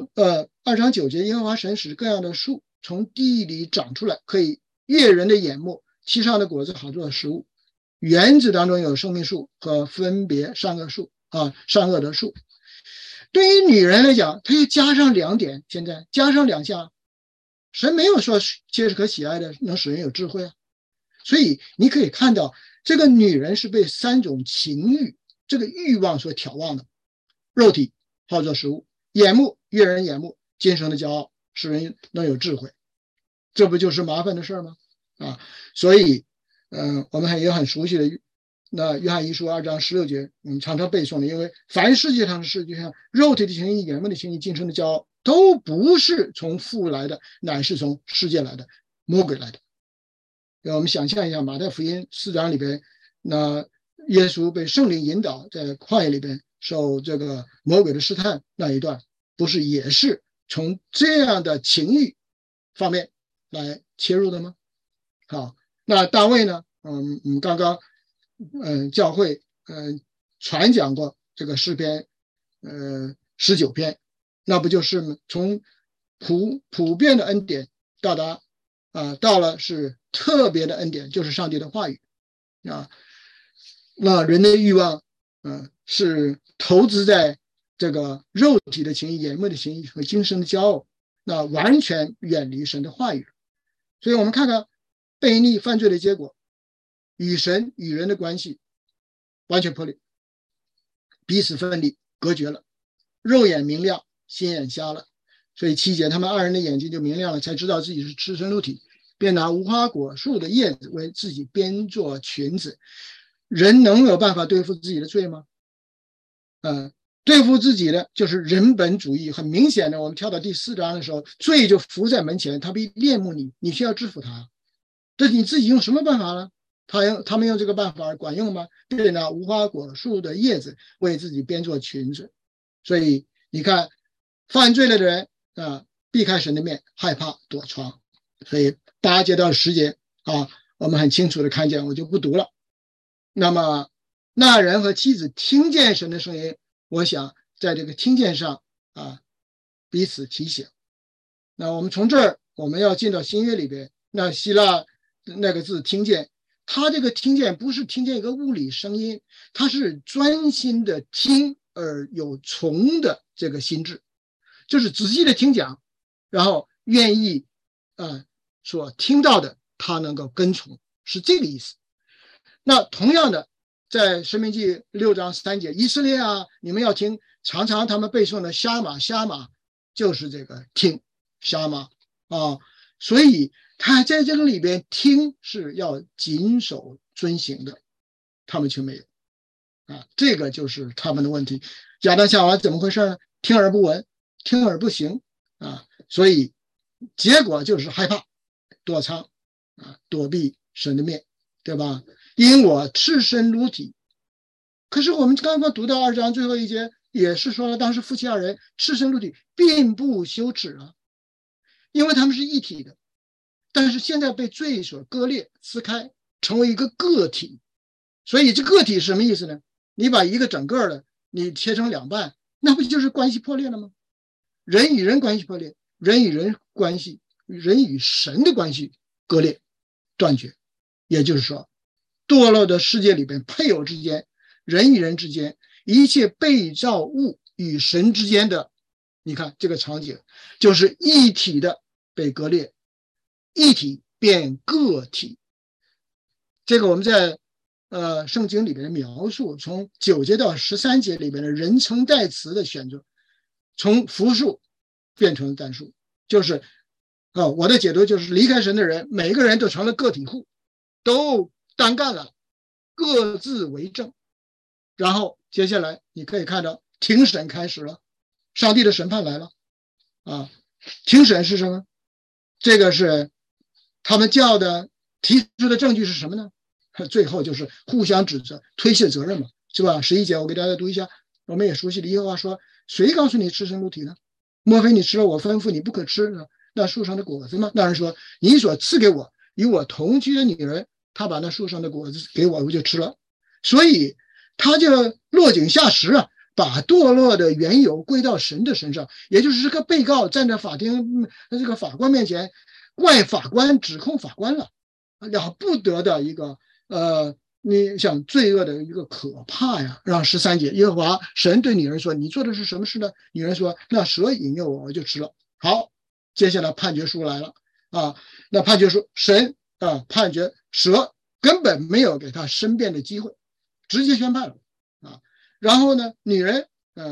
2章9节，耶和华神使各样的树从地里长出来，可以悦人的眼目，其上的果子好做食物。园子当中有生命树和分别善恶树善恶的树。对于女人来讲，她又加上2点，现在加上2项，神没有说切是可喜爱的，能使人有智慧所以你可以看到，这个女人是被3种情欲这个欲望所挑望的：肉体好做食物，眼目悦人眼目，今生的骄傲使人能有智慧。这不就是麻烦的事吗？所以我们也很熟悉的那约翰一书2章16节，我们常常背诵的，因为凡世界上的事，就像肉体的情欲、眼目的情欲、今生的骄傲，都不是从父来的，乃是从世界来的，魔鬼来的。我们想象一下马太福音4章里边，那耶稣被圣灵引导在旷野里边受这个魔鬼的试探那一段，不是也是从这样的情欲方面来切入的吗？好，那大卫呢？我们刚刚教会传讲过这个诗篇19篇，那不就是从普遍的恩典到达到了是特别的恩典，就是上帝的话语那人的欲望是投资在这个肉体的情欲、眼目的情欲和今生的骄傲，那完全远离神的话语。所以我们看看悖逆犯罪的结果，与神与人的关系完全破裂，彼此分离隔绝了，肉眼明亮，心眼瞎了。所以7节他们2人的眼睛就明亮了，才知道自己是赤身露体，便拿无花果树的叶子为自己编做裙子。人能有办法对付自己的罪吗？对付自己的就是人本主义。很明显的，我们跳到第4章的时候，罪就伏在门前，他必恋慕你，你需要制服他。这你自己用什么办法呢？他们用这个办法管用吗？便拿无花果树的叶子为自己编做裙子。所以你看，犯罪了的人避开神的面，害怕躲藏。所以8节到10节我们很清楚的看见，我就不读了。那么那人和妻子听见神的声音，我想在这个听见上彼此提醒。那我们从这儿我们要进到新约里边，那希腊那个字听见他这个听见不是听见一个物理声音，他是专心的听而有从的这个心智，就是仔细的听讲，然后愿意所听到的他能够跟从，是这个意思。那同样的，在申命记6章3节，以色列啊，你们要听，常常他们背诵的虾玛就是这个听虾玛啊，所以他在这个里边听是要谨守遵行的，他们却没有啊，这个就是他们的问题。亚当夏娃怎么回事呢？听而不闻，听而不行啊，所以结果就是害怕、躲藏啊，躲避神的面，对吧？因我赤身裸体。可是我们刚刚读到2章最后一节，也是说了，当时夫妻2人赤身裸体，并不羞耻啊，因为他们是一体的。但是现在被罪所割裂、撕开，成为一个个体。所以这个体是什么意思呢？你把一个整个的你切成2半，那不就是关系破裂了吗？人与人关系破裂，人与人关系，人与神的关系割裂、断绝。也就是说，堕落的世界里边，配偶之间、人与人之间，一切被造物与神之间的，你看这个场景，就是一体的被割裂，一体变个体。这个我们在圣经里边的描述，从9节到13节里边的人称代词的选择，从复数变成单数，就是我的解读就是离开神的人，每个人都成了个体户，都单干了，各自为政。然后接下来你可以看到庭审开始了，上帝的审判来了啊！庭审是什么？这个是他们叫的提出的证据是什么呢？最后就是互相指责、推卸责任嘛，是吧？11节我给大家读一下，我们也熟悉的耶和华说：“谁告诉你赤身露体呢？莫非你吃了我吩咐你不可吃的那树上的果子吗？”那人说：“你所赐给我与我同居的女人，她把那树上的果子给我，我就吃了。”所以他就落井下石啊，把堕落的缘由归到神的身上，也就是这个被告站在法庭这个法官面前，怪法官指控法官了，了不得的一个你想罪恶的一个可怕呀！让13节，耶和华神对女人说：“你做的是什么事呢？”女人说：“那蛇引诱我，我就吃了。”好，接下来判决书来了啊！那判决书，神判决蛇根本没有给他申辩的机会，直接宣判了啊！然后呢，女人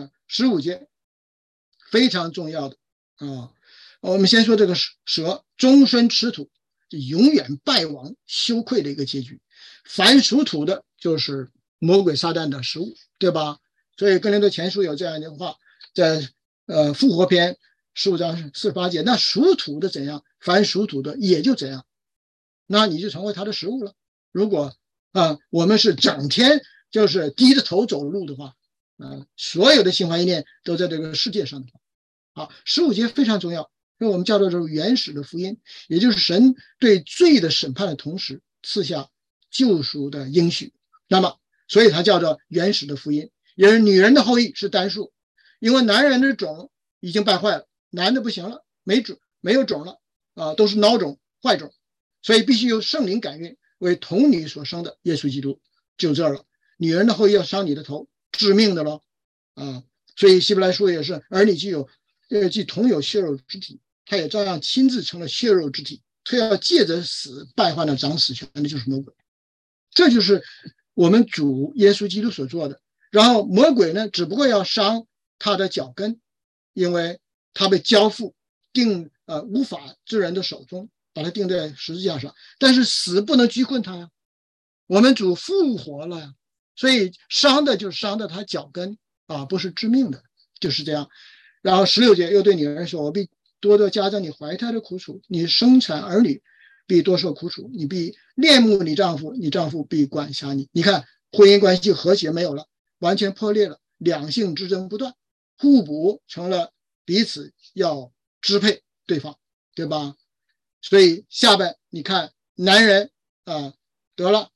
15节非常重要的啊，我们先说这个蛇终身吃土，永远败亡羞愧的一个结局。凡属土的，就是魔鬼撒旦的食物，对吧？所以哥林多前书有这样一句话，在复活篇15章48节，那属土的怎样，凡属土的也就怎样，那你就成为他的食物了。如果我们是整天就是低着头走路的话，所有的心怀意念都在这个世界上的话，好，15节非常重要，因为我们叫做这原始的福音，也就是神对罪的审判的同时赐下救赎的应许。那么所以它叫做原始的福音，也是女人的后裔是单数，因为男人的种已经败坏了，男的不行了，没有种了都是孬种坏种，所以必须由圣灵感孕为童女所生的耶稣基督就这了。女人的后裔要伤你的头，致命的了所以希伯来书也是，儿女既同有血肉之体，他也照样亲自成了血肉之体，他要借着死败坏了掌死权的就是魔鬼。这就是我们主耶稣基督所做的。然后魔鬼呢，只不过要伤他的脚跟，因为他被交付定无法之人的手中，把他钉在十字架上。但是死不能拘困他呀，我们主复活了呀，所以伤的就伤的他脚跟不是致命的，就是这样。然后16节又对女人说：“我必多多加增你怀胎的苦楚，你生产儿女必多受苦楚，你必恋慕你丈夫，你丈夫必管辖你。”你看婚姻关系和谐没有了，完全破裂了，两性之争不断，互补成了彼此要支配对方，对吧？所以下边你看男人得了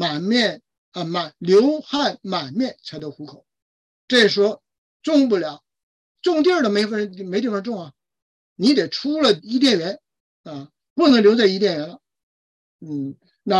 流汗满面才得糊口，这时候种不了，种地儿的没地方种啊，你得出了伊甸园不能留在伊甸园了。那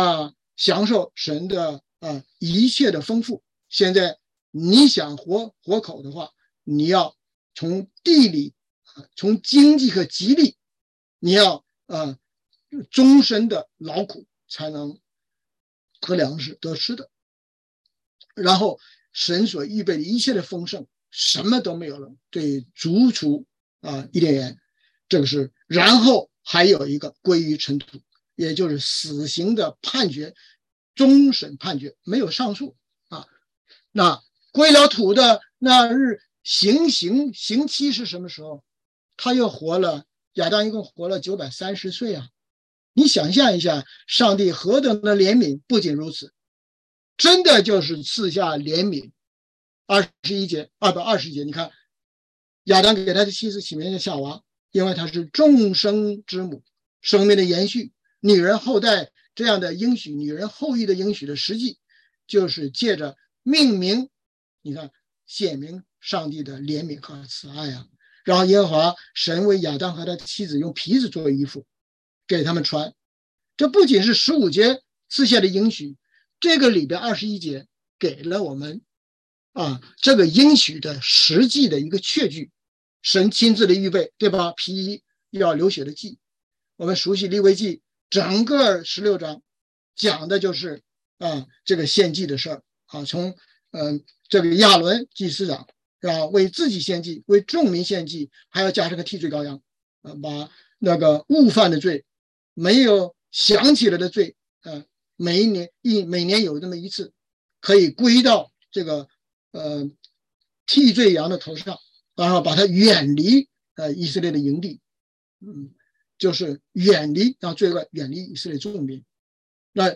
享受神的一切的丰富。现在你想活口的话，你要从地理从经济和激励，你要终身的劳苦才能得粮食得吃的。然后神所预备的一切的丰盛，什么都没有了，对，逐出伊甸园，这个是。然后还有一个归于尘土，也就是死刑的判决，终审判决，没有上诉那归了土的那日刑期是什么时候？他又活了，亚当一共活了930岁你想象一下，上帝何等的怜悯！不仅如此，真的就是赐下怜悯。20节，你看亚当给他的妻子起名叫夏娃，因为她是众生之母，生命的延续，女人后代这样的应许，女人后裔的应许的实际，就是借着命名，你看显明上帝的怜悯和慈爱然后耶和华神为亚当和他的妻子用皮子做衣服给他们穿。这不仅是15节赐下的应许，这个里边21节给了我们这个应许的实际的一个确据，神亲自的预备，对吧？皮衣要流血的祭，我们熟悉利未记，整个16章讲的就是这个献祭的事儿从这个亚伦祭司长为自己献祭，为众民献祭，还要加上个替罪羔羊把那个误犯的罪没有想起来的罪每年有那么一次可以归到这个替罪羊的头上，然后把它远离以色列的营地就是远离让罪恶远离以色列众民。那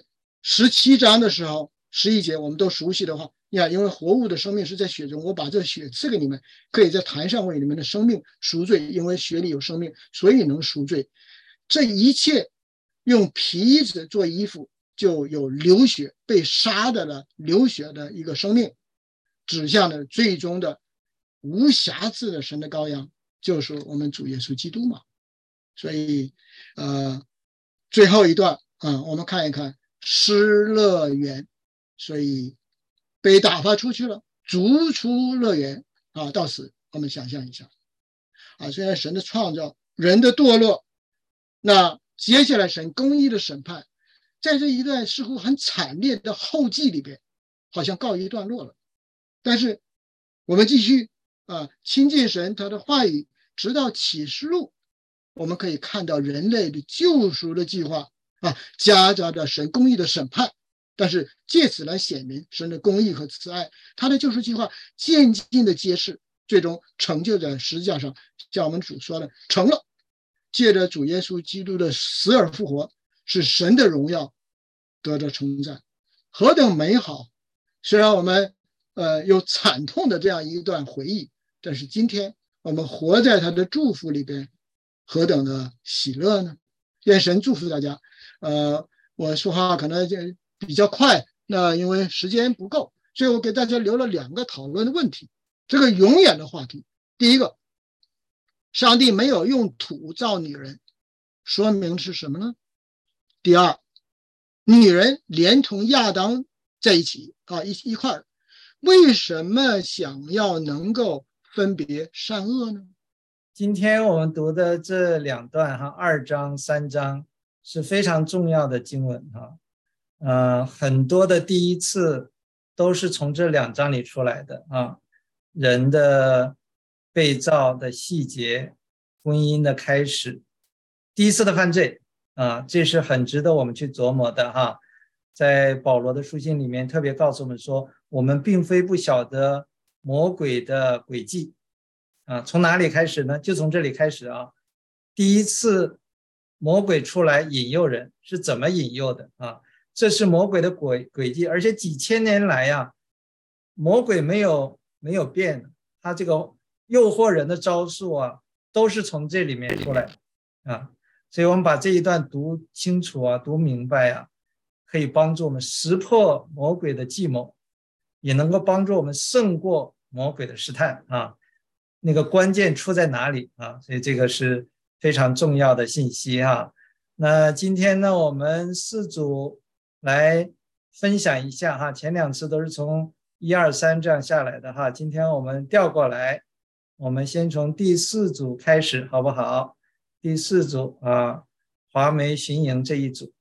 17章的时候11节我们都熟悉的话，因为活物的生命是在血中，我把这血赐给你们，可以在坛上为你们的生命赎罪，因为血里有生命，所以能赎罪。这一切用皮子做衣服，就有流血被杀的了，流血的一个生命，指向了最终的无瑕疵的神的羔羊，就是我们主耶稣基督嘛。所以最后一段我们看一看失乐园，所以被打发出去了，逐出乐园到此我们想象一下虽然神的创造，人的堕落，那接下来神公义的审判，在这一段似乎很惨烈的后记里边好像告一段落了。但是我们继续亲近神他的话语，直到启示录，我们可以看到人类的救赎的计划夹杂着神公义的审判，但是借此来显明神的公义和慈爱，他的救赎计划渐进的揭示，最终成就在十字架上，像我们主说的成了。借着主耶稣基督的死而复活，使神的荣耀得着称赞，何等美好！虽然我们有惨痛的这样一段回忆，但是今天我们活在他的祝福里边，何等的喜乐呢？愿神祝福大家。我说话可能就比较快，那因为时间不够，所以我给大家留了2个讨论的问题，这个永远的话题。第一个，上帝没有用土造女人，说明是什么呢？第二，女人连同亚当在一起一块儿，为什么想要能够分别善恶呢？ 今天我们读的这2段2章3章是非常重要的经文很多的第一次都是从这2章里出来的人的被造的细节，婚姻的开始，第一次的犯罪这是很值得我们去琢磨的在保罗的书信里面特别告诉我们说，我们并非不晓得魔鬼的诡计从哪里开始呢？就从这里开始第一次魔鬼出来引诱人是怎么引诱的这是魔鬼的诡计，而且几千年来魔鬼没有变，他这个诱惑人的招数都是从这里面出来的所以我们把这一段读清楚读明白可以帮助我们识破魔鬼的计谋，也能够帮助我们胜过魔鬼的试探那个关键出在哪里所以这个是非常重要的信息那今天呢，我们4组来分享一下哈。前2次都是从1、2、3这样下来的哈，今天我们调过来，我们先从第4组开始，好不好？第4组啊，华梅巡营这一组。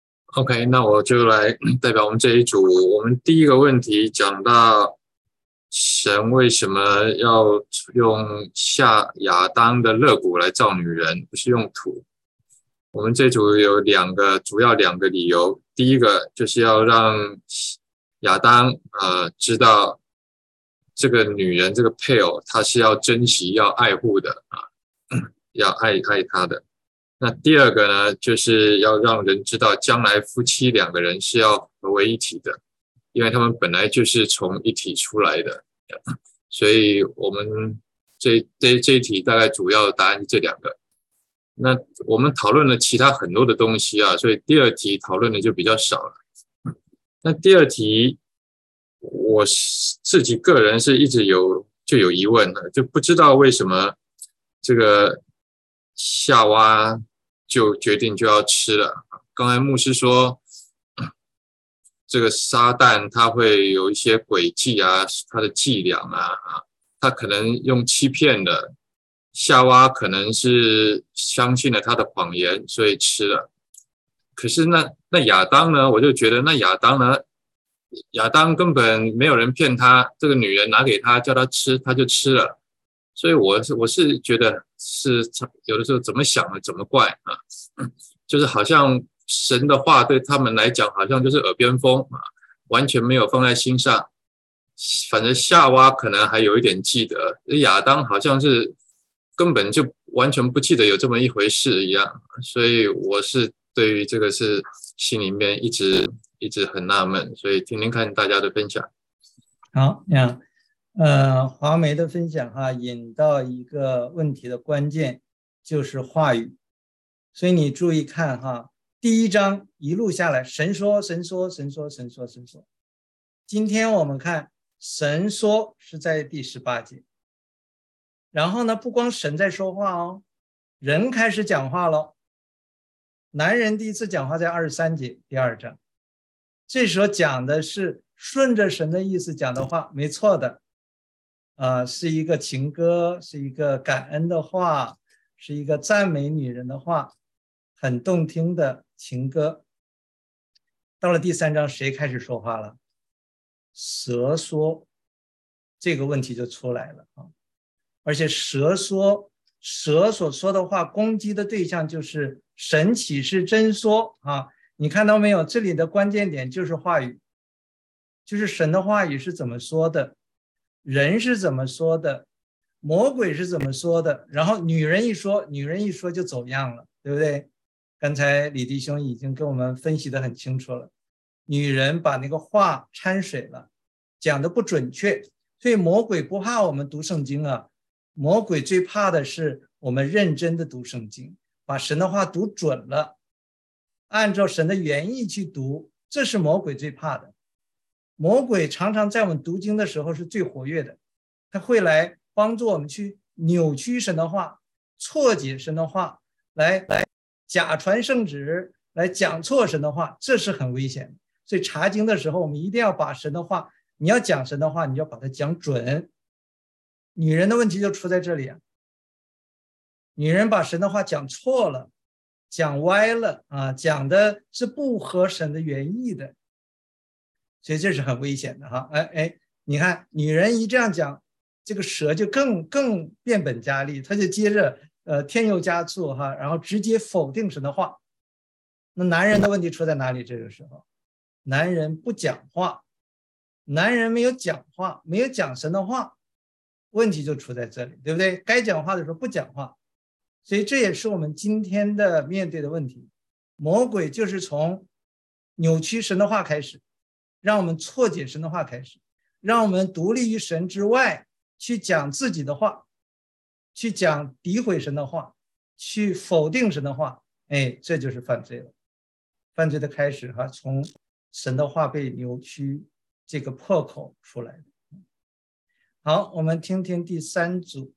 OK， 那我就来代表我们这一组。我们第一个问题讲到神为什么要用下亚当的肋骨来造女人，不是用土？我们这组有主要两个理由。第一个就是要让亚当知道这个女人这个配偶他是要珍惜要爱护的要爱她的。那第二个呢，就是要让人知道将来夫妻2个人是要合为一体的，因为他们本来就是从一体出来的。所以我们这一题大概主要的答案是这2个。那我们讨论了其他很多的东西啊，所以第2题讨论的就比较少了。那第2题我自己个人是一直有疑问的，就不知道为什么这个夏娃就决定就要吃了。刚才牧师说这个撒旦他会有一些诡计啊，他的伎俩啊，他可能用欺骗的，夏娃可能是相信了他的谎言，所以吃了。可是那亚当呢，我就觉得那亚当根本没有人骗他，这个女人拿给他叫他吃，他就吃了。所以我是觉得是有的时候怎么想的怎么怪啊，就是好像神的话对他们来讲好像就是耳边风啊，完全没有放在心上。反正夏娃可能还有一点记得，亚当好像是根本就完全不记得有这么一回事一样。所以我是对于这个是心里面一直很纳闷，所以听听看大家的分享。 好，华梅的分享哈，引到一个问题的关键就是话语。所以你注意看哈，第1章一路下来，神说，神说，神说，神说，神说。今天我们看神说是在第18节，然后呢，不光神在说话哦，人开始讲话了。男人第一次讲话在23节第2章，这时候讲的是顺着神的意思讲的话，没错的。是一个情歌，是一个感恩的话，是一个赞美女人的话，很动听的情歌。到了第3章，谁开始说话了？蛇说，这个问题就出来了啊！而且蛇所说的话攻击的对象就是神启示真说啊！你看到没有？这里的关键点就是话语，就是神的话语是怎么说的，人是怎么说的，魔鬼是怎么说的，然后女人一说就走样了，对不对？刚才李弟兄已经跟我们分析得很清楚了，女人把那个话掺水了，讲得不准确，所以魔鬼不怕我们读圣经啊，魔鬼最怕的是我们认真的读圣经，把神的话读准了，按照神的原意去读，这是魔鬼最怕的。魔鬼常常在我们读经的时候是最活跃的，他会来帮助我们去扭曲神的话，错解神的话，来假传圣旨，来讲错神的话，这是很危险的。所以查经的时候，我们一定要把神的话，你要讲神的话，你要把它讲准。女人的问题就出在这里啊，女人把神的话讲错了，讲歪了啊，讲的是不合神的原意的，所以这是很危险的哈。你看女人一这样讲，这个蛇就更变本加厉，他就接着添油加醋哈，然后直接否定神的话。那男人的问题出在哪里？这个时候，男人不讲话，男人没有讲话，没有讲神的话，问题就出在这里，对不对？该讲话的时候不讲话，所以这也是我们今天的面对的问题。魔鬼就是从扭曲神的话开始，让我们错解神的话开始，让我们独立于神之外去讲自己的话，去讲诋毁神的话，去否定神的话，这就是犯罪了。犯罪的开始哈，从神的话被扭曲这个破口出来的。好，我们听听第三组。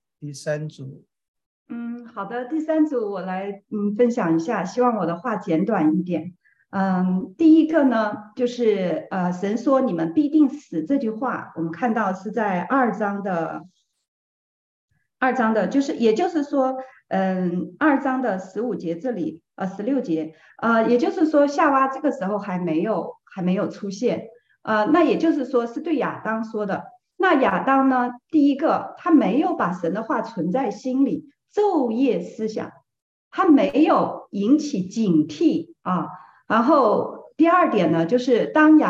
好的，第3组我来分享一下，希望我的话简短一点。 第一个呢，就是神说你们必定死这句话，我们看到是在2章的，就是也就是说，2章的15节这里，16节，也就是说夏娃这个时候还没有出现，那也就是说是对亚当说的。那亚当呢，第一个他没有把神的话存在心里，昼夜思想，他没有引起警惕啊。然后第二点呢，就是当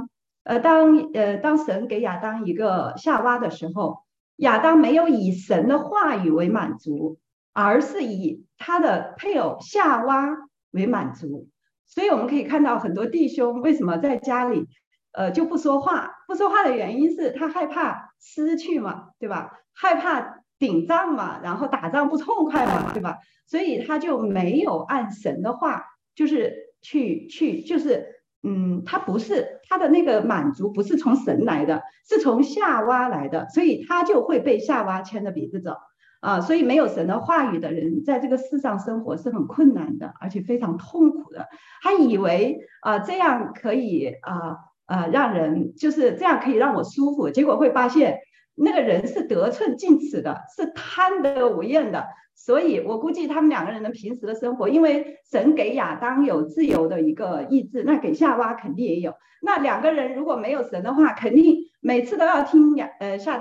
神给亚当一个夏娃的时候，亚当没有以神的话语为满足，而是以他的配偶夏娃为满足。所以我们可以看到很多弟兄为什么在家里就不说话，不说话的原因是他害怕失去嘛，对吧？害怕顶仗嘛，然后打仗不痛快嘛，对吧？所以他就没有按神的话，就是就是他不是他的那个满足不是从神来的，是从夏娃来的，所以他就会被夏娃牵着鼻子走所以没有神的话语的人在这个世上生活是很困难的，而且非常痛苦的。他以为这样可以让人就是这样可以让我舒服，结果会发现那个人是得寸进尺的，是贪得无厌的。所以我估计他们2个人的平时的生活，因为神给亚当有自由的一个意志，那给夏娃肯定也有。那2个人如果没有神的话，肯定每次都要听亚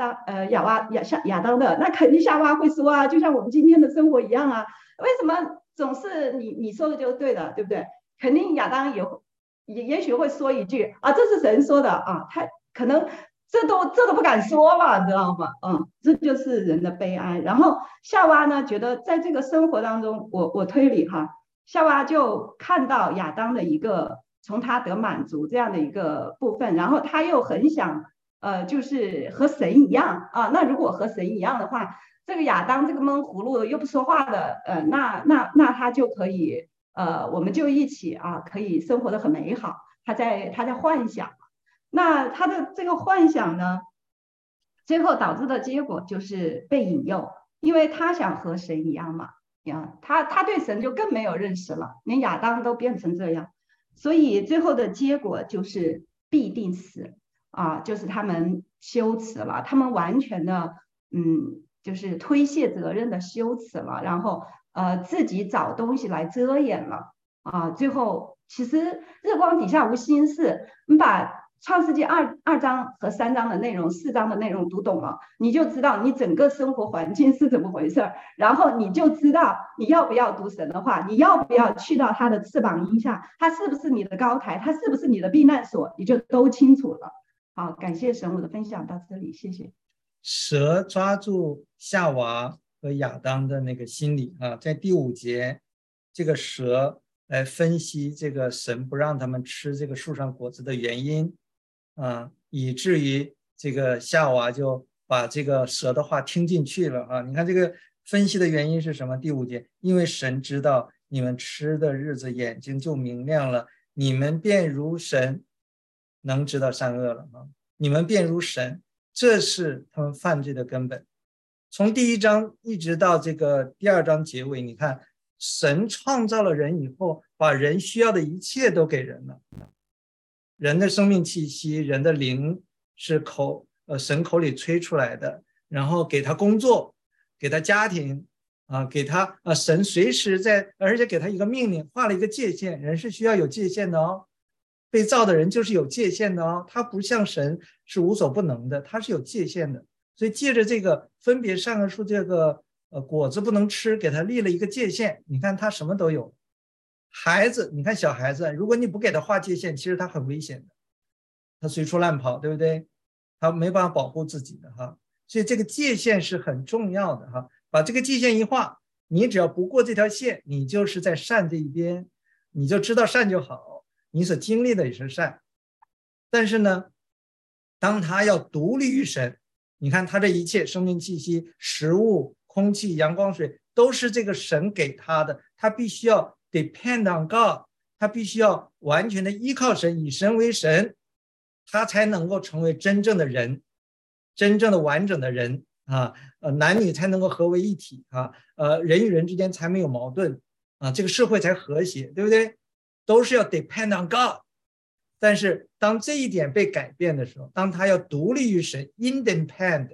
当的，那肯定夏娃会说啊，就像我们今天的生活一样啊，为什么总是你说的就对的，对不对？肯定亚当也许会说一句这是神说的他可能这都不敢说了，知道吗？这就是人的悲哀。然后夏娃呢，觉得在这个生活当中，我推理夏娃就看到亚当的一个从他得满足这样的一个部分，然后他又很想就是和神一样那如果和神一样的话，这个亚当这个闷葫芦又不说话的那他就可以我们就一起可以生活得很美好。他在幻想。那他的这个幻想呢，最后导致的结果就是被引诱，因为他想和神一样嘛，他对神就更没有认识了，连亚当都变成这样，所以最后的结果就是必定死就是他们羞耻了，他们完全的就是推卸责任的羞耻了，然后自己找东西来遮掩了最后其实日光底下无新事，你把创世纪2章和3章的内容4章的内容读懂了，你就知道你整个生活环境是怎么回事，然后你就知道你要不要读神的话，你要不要去到他的翅膀荫下，他是不是你的高台，他是不是你的避难所，你就都清楚了。好，感谢神，我的分享到这里，谢谢。 蛇抓住夏娃和亚当的那个心理在第5节，这个蛇来分析这个神不让他们吃这个树上果子的原因以至于这个夏娃就把这个蛇的话听进去了你看这个分析的原因是什么？第5节，因为神知道你们吃的日子眼睛就明亮了，你们便如神，能知道善恶了你们便如神，这是他们犯罪的根本。从第1章一直到这个第2章结尾，你看神创造了人以后，把人需要的一切都给人了。人的生命气息，人的灵是神口里吹出来的，然后给他工作，给他家庭给他神随时在，而且给他一个命令，画了一个界限，人是需要有界限的被造的人就是有界限的他不像神是无所不能的，他是有界限的。所以借着这个分别善恶树这个果子不能吃，给他立了一个界限，你看他什么都有。孩子，你看小孩子，如果你不给他划界限，其实他很危险的，他随处乱跑，对不对？他没办法保护自己的所以这个界限是很重要的把这个界限一划，你只要不过这条线，你就是在善这一边，你就知道善就好，你所经历的也是善。但是呢，当他要独立于神，你看他这一切生命气息、食物、空气、阳光、水都是这个神给他的，他必须要 depend on God， 他必须要完全的依靠神，以神为神，他才能够成为真正的人，真正的完整的人男女才能够合为一体人与人之间才没有矛盾这个社会才和谐，对不对？ 都是要 depend on God。但是当这一点被改变的时候，当他要独立于神 independent，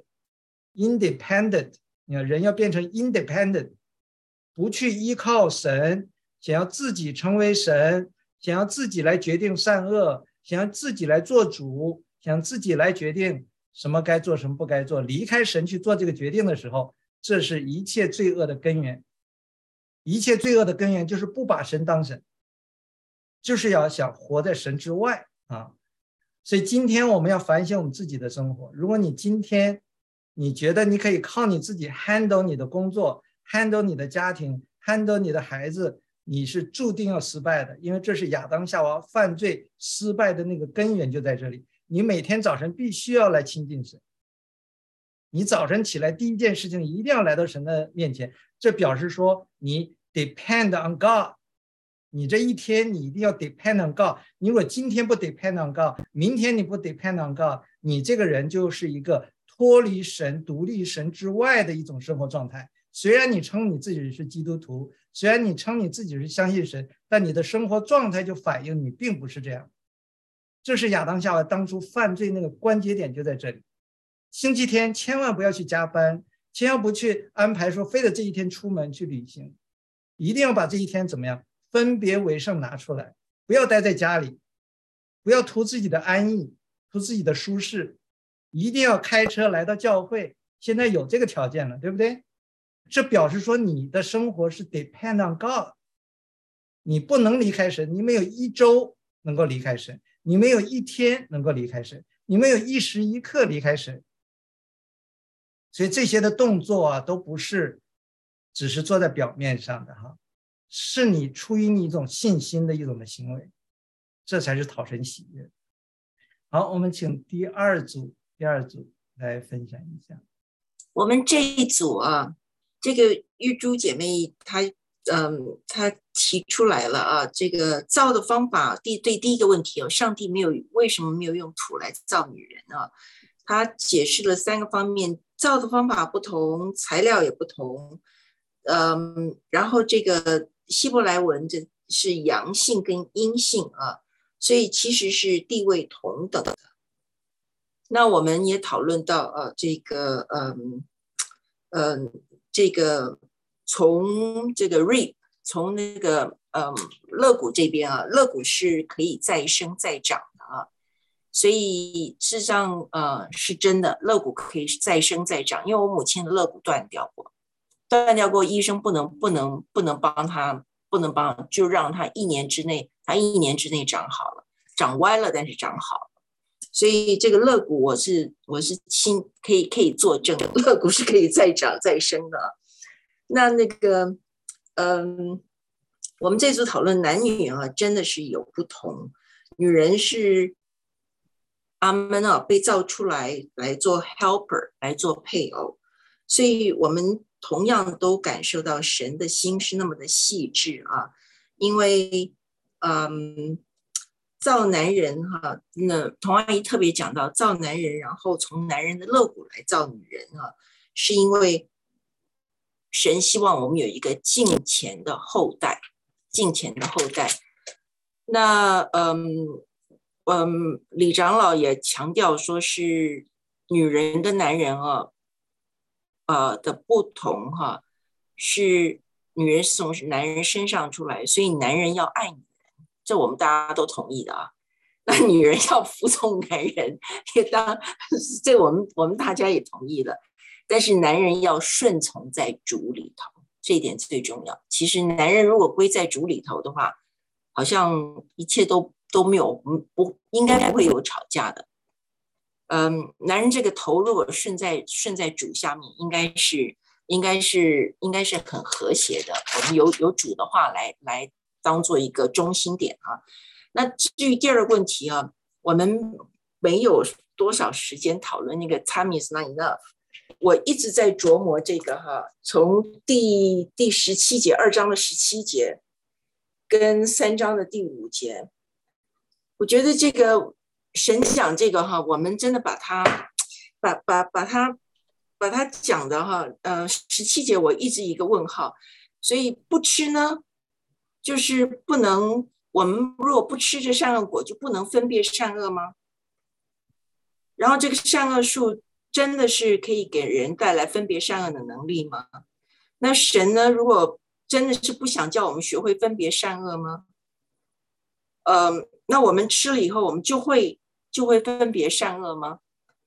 你看人要变成 independent， 不去依靠神，想要自己成为神，想要自己来决定善恶，想要自己来做主，想自己来决定什么该做什么不该做，离开神去做这个决定的时候，这是一切罪恶的根源。一切罪恶的根源就是不把神当神，就是要想活在神之外啊。所以今天我们要反省我们自己的生活。如果你今天你觉得你可以靠你自己 handle 你的工作， handle 你的家庭， handle 你的孩子，你是注定要失败的，因为这是亚当夏娃犯罪失败的那个根源就在这里。你每天早晨必须要来亲近神，你早晨起来第一件事情一定要来到神的面前，这表示说你 depend on God， 你这一天你一定要 depend on God。 你如果今天不 depend on God， 明天你不 depend on God， 你这个人就是一个脱离神独立神之外的一种生活状态。虽然你称你自己是基督徒，虽然你称你自己是相信神，但你的生活状态就反映你并不是这样。这是亚当夏娃当初犯罪那个关节点就在这里。星期天千万不要去加班，千万不去安排说非得这一天出门去旅行，一定要把这一天怎么样分别为圣拿出来，不要待在家里，不要图自己的安逸，图自己的舒适，一定要开车来到教会。现在有这个条件了，对不对？这表示说你的生活是 depend on God， 你不能离开神，你没有一周能够离开神，你没有一天能够离开神，你没有一时一刻离开神。所以这些的动作啊，都不是只是做在表面上的哈，是你出于你一种信心的一种的行为，这才是讨神喜悦。好，我们请第二组来分享一下。 我们这一组啊，这个玉珠姐妹她提出来了啊，这个造的方法第一个问题哦，上帝为什么没有用土来造女人啊？她解释了3个方面，造的方法不同，材料也不同，然后这个希伯来文这是阳性跟阴性啊，所以其实是地位同等的。那我们也讨论到这个从这个 rib 从那个肋骨这边啊，肋骨是可以再生再长的啊，所以事实上是真的，肋骨可以再生再长。因为我母亲的肋骨断掉过，医生不能帮他，就让他1年之内长好了，长歪了但是长好了。所以这个肋骨我是可以作证，肋骨是可以再长再生的。那个我们这组讨论男女啊，真的是有不同。女人是阿们啊，被造出来做 helper， 来做配偶，所以我们同样都感受到神的心是那么的细致啊。因为造男人哈，那童阿姨特别讲到造男人，然后从男人的肋骨来造女人啊，是因为神希望我们有一个敬虔的后代。那李长老也强调说是女人跟男人的不同哈，是女人是从男人身上出来，所以男人要爱女人，这我们大家都同意的啊。那女人要服从男人，这我们大家也同意了。但是男人要顺从在主里头，这一点最重要。其实男人如果归在主里头的话，好像一切都没有，应该不会有吵架的。男人这个头如果顺在主下面，应该是很和谐的。我们有主的话来当做一个中心点啊。那至于第二个问题啊，我们没有多少时间讨论那个 time is not enough。我一直在琢磨这个哈，从第17节2章的17节跟3章的第5节，我觉得这个神讲这个哈，我们真的把它讲的哈，17节我一直一个问号，所以不吃呢，就是不能我们如果不吃这善恶果，就不能分别善恶吗？然后这个善恶树真的是可以给人带来分别善恶的能力吗？那神呢，如果真的是不想叫我们学会分别善恶吗？那我们吃了以后，我们就会分别善恶吗？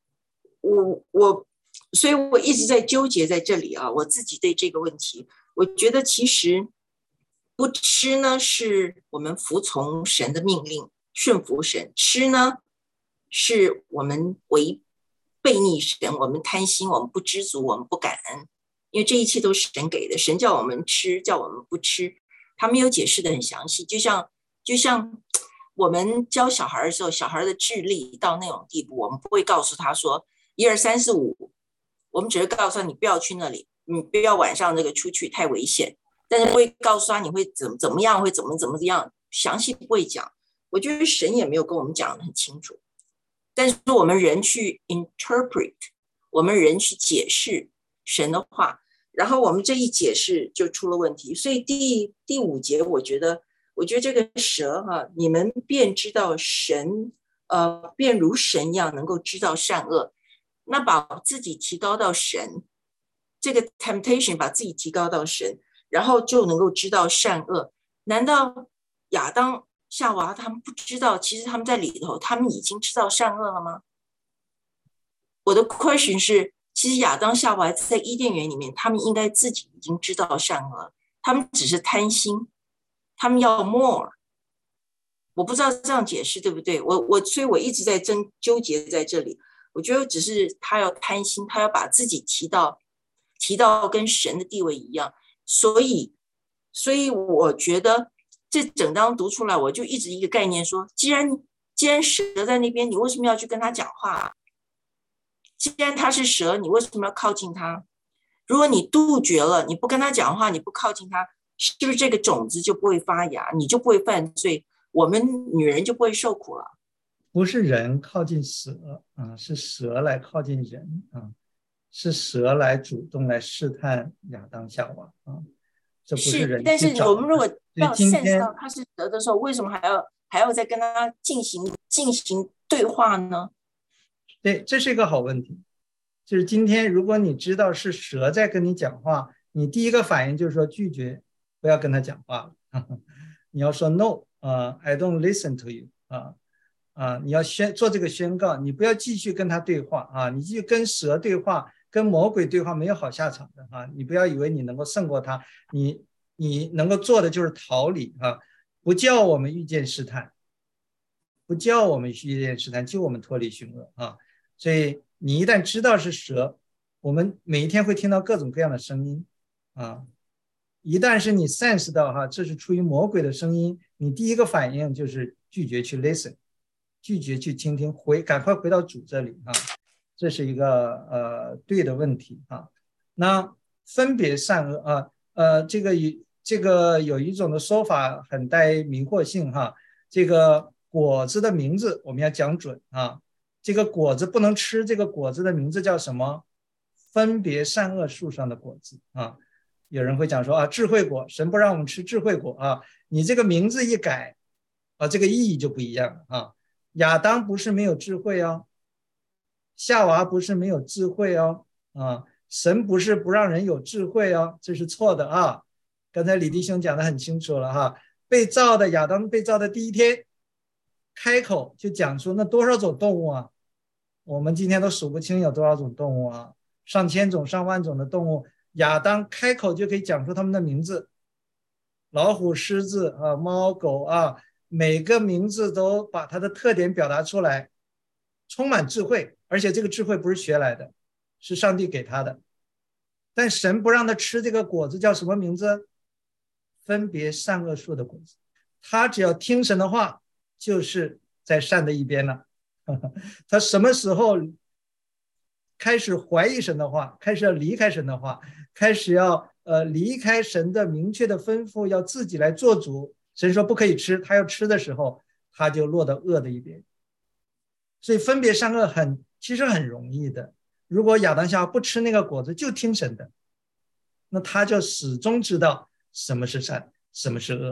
所以我一直在纠结在这里啊，我自己对这个问题，我觉得其实不吃呢，是我们服从神的命令，顺服神；吃呢，是我们背逆神，我们贪心，我们不知足，我们不感恩，因为这一切都是神给的，神叫我们吃，叫我们不吃，他没有解释的很详细，就像我们教小孩的时候，小孩的智力到那种地步，我们不会告诉他说1、2、3、4、5，我们只会告诉他你不要去那里，你不要晚上那个出去太危险，但是不会告诉他你会怎么样，会怎么样，详细不会讲。我觉得神也没有跟我们讲得很清楚，但是我们人去 interpret， 我们人去解释神的话，然后我们这一解释就出了问题。所以第5节，我觉得这个蛇哈，你们便知道神，便如神一样能够知道善恶。那把自己提高到神，这个 temptation 把自己提高到神，然后就能够知道善恶。难道亚当夏娃他们不知道，其实他们在里头，他们已经知道善恶了吗？我的 question 是，其实亚当夏娃在伊甸园里面，他们应该自己已经知道善恶，他们只是贪心，他们要 more。我不知道这样解释对不对？所以我一直在纠结在这里。我觉得只是他要贪心，他要把自己提到跟神的地位一样，所以我觉得这整章读出来，我就一直一个概念说，既然蛇在那边，你为什么要去跟他讲话？既然他是蛇，你为什么要靠近他？如果你杜绝了，你不跟他讲话，你不靠近他，是不是这个种子就不会发芽，你就不会犯罪，我们女人就不会受苦了？ 不是人靠近蛇啊，是蛇来靠近人啊，是蛇来主动来试探亚当夏娃啊，这不是人去找。 但是我们如果到sense到他是蛇的时候，为什么还要再跟他进行对话呢？ 对，这是一个好问题。就是今天如果你知道是蛇在跟你讲话，你第一个反应就是说拒绝，不要跟他讲话你要说 no I don't listen to you 你要做这个宣告，你不要继续跟他对话你继续跟蛇对话，跟魔鬼对话没有好下场的你不要以为你能够胜过他，你能够做的就是逃离不叫我们遇见试探，不叫我们遇见试探，救我们脱离凶恶所以你一旦知道是蛇，我们每一天会听到各种各样的声音一旦是你 sense 到这是出于魔鬼的声音，你第一个反应就是拒绝去 listen， 拒绝去倾听，赶快回到主这里这是一个对的问题那分别善恶这个有一种的说法很带迷惑性这个果子的名字我们要讲准这个果子不能吃，这个果子的名字叫什么？分别善恶树上的果子有人会讲说智慧果，神不让我们吃智慧果你这个名字一改这个意义就不一样了亚当不是没有智慧夏娃不是没有智慧神不是不让人有智慧这是错的刚才李弟兄讲得很清楚了亚当被造的第一天开口就讲出那多少种动物我们今天都数不清有多少种动物上千种上万种的动物，亚当开口就可以讲出他们的名字，老虎狮子猫狗每个名字都把它的特点表达出来，充满智慧，而且这个智慧不是学来的，是上帝给他的。但神不让他吃这个果子，叫什么名字？分别善恶树的果子。他只要听神的话，就是在善的一边了。他什么时候开始怀疑神的话，开始要离开神的话，开始要离开神的明确的吩咐，要自己来做主，神说不可以吃，他要吃的时候，他就落到恶的一边。所以分别善恶其实很容易的。如果亚当夏娃不吃那个果子，就听神的，那他就始终知道什么是善，什么是恶。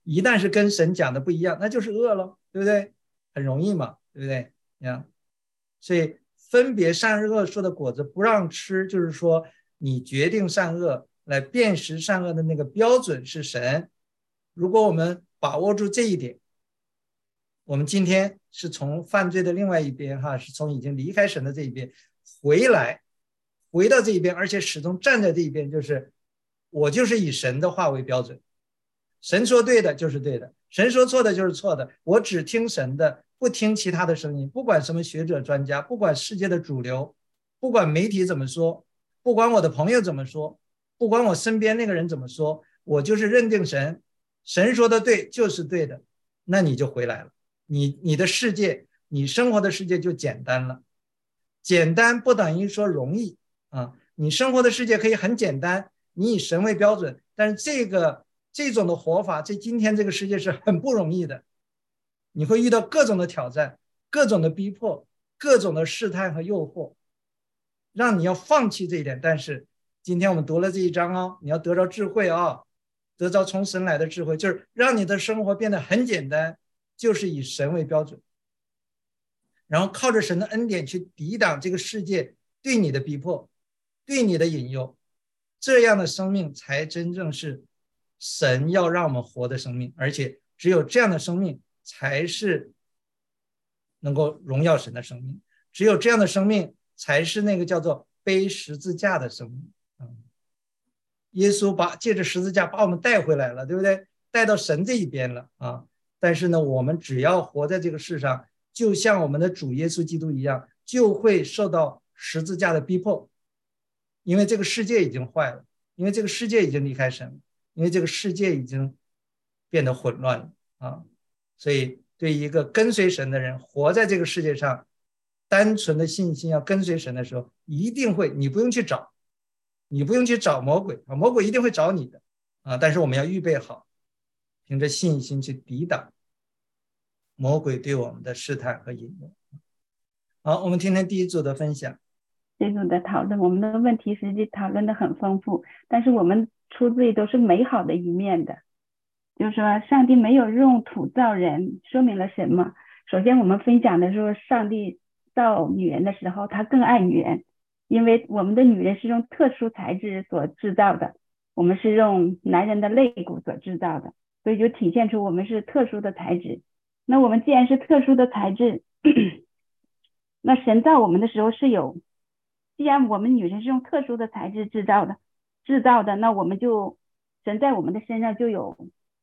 一旦是跟神讲的不一样，那就是恶了，对不对？很容易嘛，对不对呀？所以分别善恶树的果子不让吃，就是说你决定善恶来辨识善恶的那个标准是神。如果我们把握住这一点，我们今天是从犯罪的另外一边哈，是从已经离开神的这一边回来，回到这一边，而且始终站在这一边，就是我就是以神的话为标准，神说对的就是对的，神说错的就是错的，我只听神的，不听其他的声音，不管什么学者专家，不管世界的主流，不管媒体怎么说，不管我的朋友怎么说，不管我身边那个人怎么说，我就是认定神说的对就是对的，那你就回来了，你的世界，你生活的世界就简单了。简单不等于说容易啊，你生活的世界可以很简单，你以神为标准，但是这种的活法在今天这个世界是很不容易的，你会遇到各种的挑战，各种的逼迫，各种的试探和诱惑，让你要放弃这一点。但是今天我们读了这一章啊，你要得着智慧啊，得着从神来的智慧，就是让你的生活变得很简单，就是以神为标准，然后靠着神的恩典去抵挡这个世界对你的逼迫，对你的引诱，这样的生命才真正是神要让我们活的生命，而且只有这样的生命才是能够荣耀神的生命，只有这样的生命才是那个叫做背十字架的生命。耶稣借着十字架把我们带回来了，对不对？带到神这一边了啊！但是呢，我们只要活在这个世上，就像我们的主耶稣基督一样，就会受到十字架的逼迫，因为这个世界已经坏了，因为这个世界已经离开神了，因为这个世界已经变得混乱了啊！所以对于一个跟随神的人，活在这个世界上，单纯的信心要跟随神的时候，一定会，你不用去找，你不用去找魔鬼啊，魔鬼一定会找你的啊！但是我们要预备好，凭着信心去抵挡魔鬼对我们的试探和引诱。好，我们听听第一组的分享。 这组的讨论，我们的问题实际讨论的很丰富，但是我们出自于都是美好的一面的。就是说上帝没有用土造人，说明了什么？首先我们分享的时候，上帝造女人的时候他更爱女人，因为我们的女人是用特殊材质所制造的，我们是用男人的肋骨所制造的，所以就体现出我们是特殊的材质。那我们既然是特殊的材质那神造我们的时候是有，既然我们女人是用特殊的材质制造的，那我们就神在我们的身上就有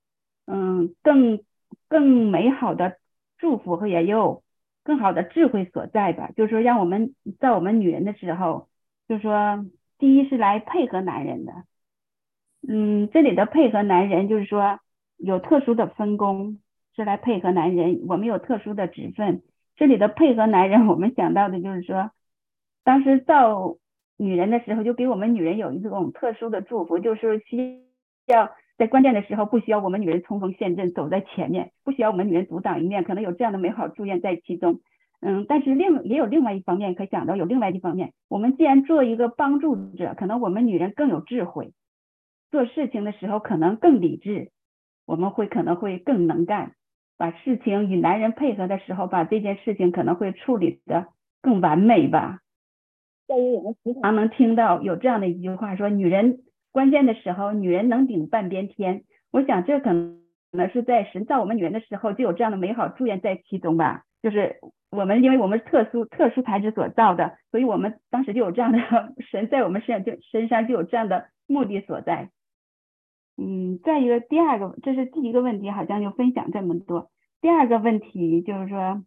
更美好的祝福和也有更好的智慧所在吧。就是说让我们造我们女人的时候，就是说第一是来配合男人的，这里的配合男人就是说有特殊的分工，是来配合男人，我们有特殊的职分。这里的配合男人，我们想到的就是说当时造女人的时候就给我们女人有一种特殊的祝福，就是需要在关键的时候不需要我们女人冲锋陷阵走在前面，不需要我们女人独当一面，可能有这样的美好祝愿在其中。但是也有另外一方面可以想到，有另外一方面，我们既然做一个帮助者，可能我们女人更有智慧，做事情的时候可能更理智，我们可能会更能干，把事情与男人配合的时候，把这件事情可能会处理的更完美吧。在于我们时常能听到有这样的一句话说，女人关键的时候女人能顶半边天。我想这可能是在神造我们女人的时候就有这样的美好祝愿在其中吧，就是我们因为我们是特殊材质所造的，所以我们当时就有这样的神在我们身上就有这样的目的所在。再一个第二个，这是第一个问题，好像就分享这么多。第二个问题就是说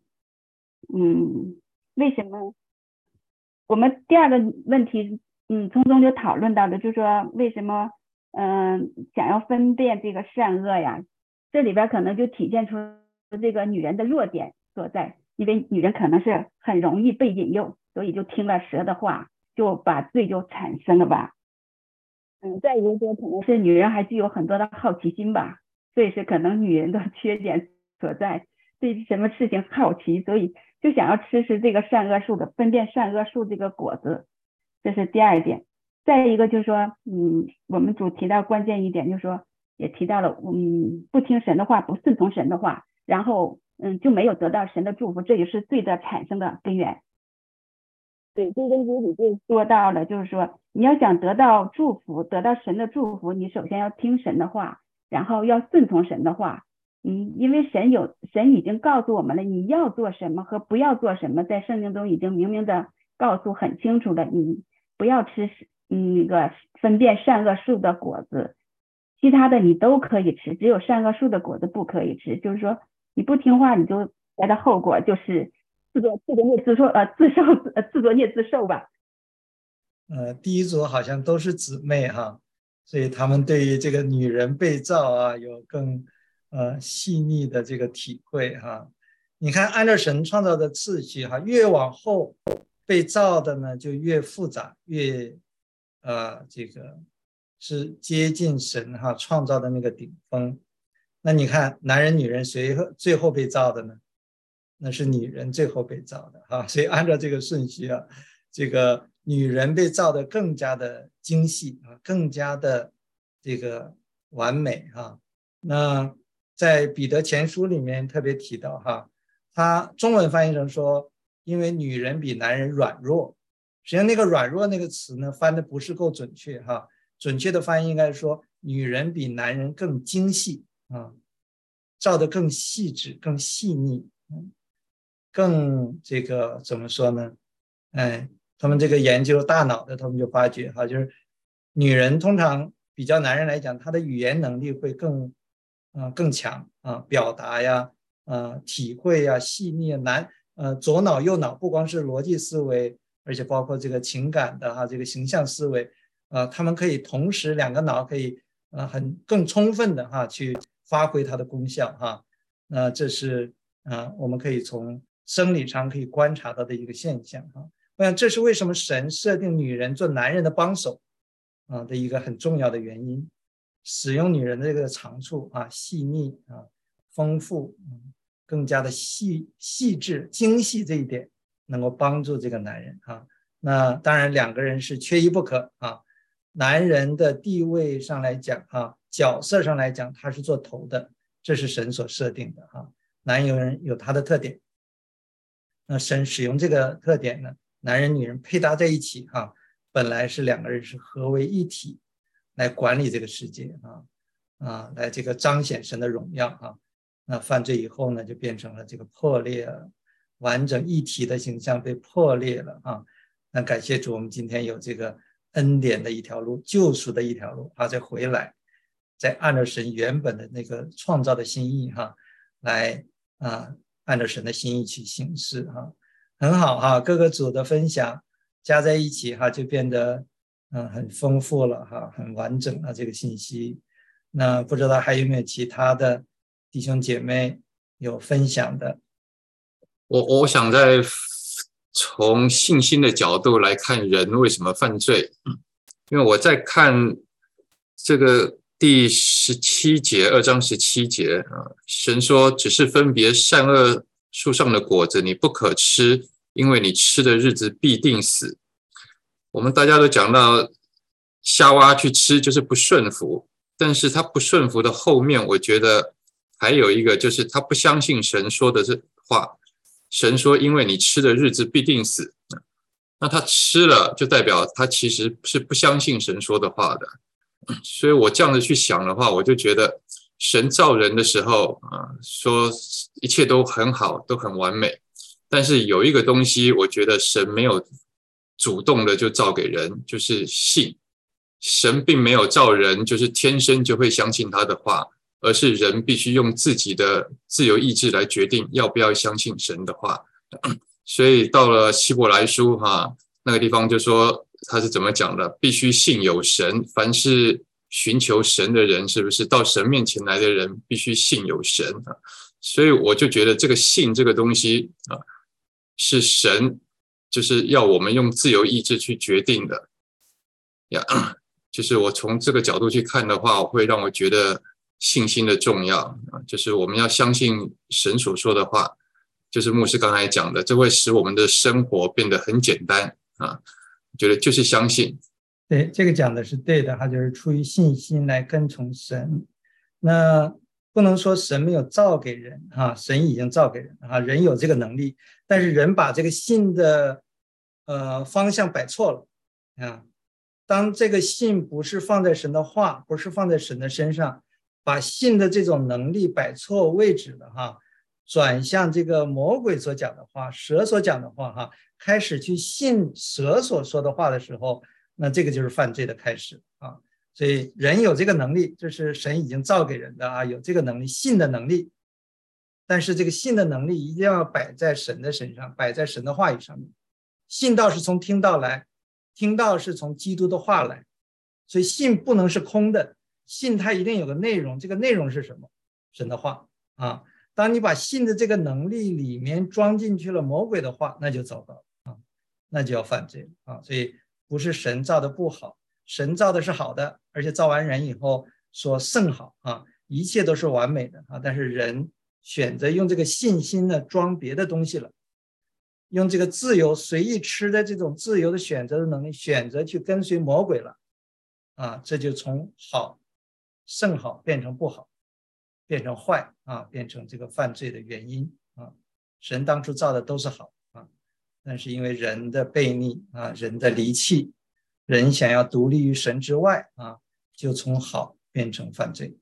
为什么我们第二个问题从中就讨论到的，就是说为什么想要分辨这个善恶呀，这里边可能就体现出这个女人的弱点所在，因为女人可能是很容易被引诱，所以就听了蛇的话就把罪就产生了吧。再一个可能是女人还具有很多的好奇心吧，所以是可能女人的缺点所在，对什么事情好奇，所以就想要吃这个善恶树的分辨善恶树这个果子，这是第二点。再一个就是说我们主提到关键一点，就是说也提到了，不听神的话，不顺从神的话，然后就没有得到神的祝福，这也是罪的产生的根源。对，这跟主里就说到了，就是说你要想得到祝福，得到神的祝福，你首先要听神的话，然后要顺从神的话。因为神已经告诉我们了，你要做什么和不要做什么，在圣经中已经明明的告诉很清楚了，你不要吃那个分辨善恶树的果子，其他的你都可以吃，只有善恶树的果子不可以吃。就是说你不听话，你就来的后果就是自作孽自受吧。 第一组好像都是姊妹哈，所以他们对于这个女人被造啊有更细腻的这个体会哈。你看按照神创造的次序哈，越往后被造的呢就越复杂，越这个是接近神哈创造的那个顶峰。那你看男人女人谁最后被造的呢？那是女人最后被造的哈。所以按照这个顺序啊，这个女人被造的更加的精细啊，更加的这个完美哈。那在彼得前书里面特别提到哈，他中文翻译成说，因为女人比男人软弱。实际上那个软弱那个词呢翻的不是够准确哈，准确的翻译应该是说女人比男人更精细啊，造得更细致更细腻，更这个怎么说呢，他们这个研究大脑的他们就发觉哈，就是女人通常比较男人来讲，她的语言能力会更强啊，表达呀体会呀细腻左脑右脑不光是逻辑思维，而且包括这个情感的哈这个形象思维他们可以同时两个脑可以更充分的哈去发挥它的功效哈。那这是我们可以从生理上可以观察到的一个现象哈。我想这是为什么神设定女人做男人的帮手的一个很重要的原因，使用女人的这个长处细腻丰富更加的细致精细，这一点能够帮助这个男人那当然两个人是缺一不可男人的地位上来讲角色上来讲他是做头的，这是神所设定的男人有他的特点，那神使用这个特点呢，男人女人配搭在一起本来是两个人是合为一体来管理这个世界来这个彰显神的荣耀那犯罪以后呢就变成了这个破裂了，完整一体的形象被破裂了那感谢主，我们今天有这个恩典的一条路，救赎的一条路再回来，再按照神原本的那个创造的心意来按照神的心意去行事很好各个组的分享加在一起就变得很丰富了很完整了这个信息。那不知道还有没有其他的弟兄姐妹有分享的？ 我想在从信心的角度来看人为什么犯罪，因为我在看这个第17节2章17节神说只是分别善恶树上的果子你不可吃，因为你吃的日子必定死。我们大家都讲到夏娃去吃就是不顺服，但是他不顺服的后面我觉得还有一个就是他不相信神说的这话，神说因为你吃的日子必定死，那他吃了就代表他其实是不相信神说的话的。所以我这样子去想的话，我就觉得神造人的时候说一切都很好都很完美，但是有一个东西我觉得神没有主动的就造给人，就是信。神并没有造人就是天生就会相信他的话，而是人必须用自己的自由意志来决定要不要相信神的话。所以到了希伯来书那个地方就说他是怎么讲的，必须信有神，凡是寻求神的人，是不是到神面前来的人必须信有神所以我就觉得这个信这个东西是神就是要我们用自由意志去决定的就是我从这个角度去看的话，会让我觉得信心的重要就是我们要相信神所说的话，就是牧师刚才讲的，这会使我们的生活变得很简单觉得就是相信。 对，这个讲的是对的就是出于信心来跟从神那不能说神没有造给人啊，神已经造给人啊，人有这个能力，但是人把这个信的方向摆错了啊。当这个信不是放在神的话，不是放在神的身上，把信的这种能力摆错位置了哈，转向这个魔鬼所讲的话，蛇所讲的话哈，开始去信蛇所说的话的时候，那这个就是犯罪的开始啊。所以人有这个能力，这是神已经造给人的啊，有这个能力，信的能力。但是这个信的能力一定要摆在神的身上，摆在神的话语上面。信道是从听道来，听道是从基督的话来，所以信不能是空的，信它一定有个内容，这个内容是什么？神的话啊。当你把信的这个能力里面装进去了魔鬼的话，那就糟糕了啊，那就要犯罪了啊。所以不是神造的不好，神造的是好的，而且造完人以后说甚好啊，一切都是完美的啊。但是人选择用这个信心呢装别的东西了，用这个自由随意吃的这种自由的选择的能力，选择去跟随魔鬼了啊，这就从好甚好变成不好，变成坏啊，变成这个犯罪的原因啊。神当初造的都是好啊，但是因为人的悖逆啊，人的离弃，人想要独立于神之外啊，就从好变成犯罪。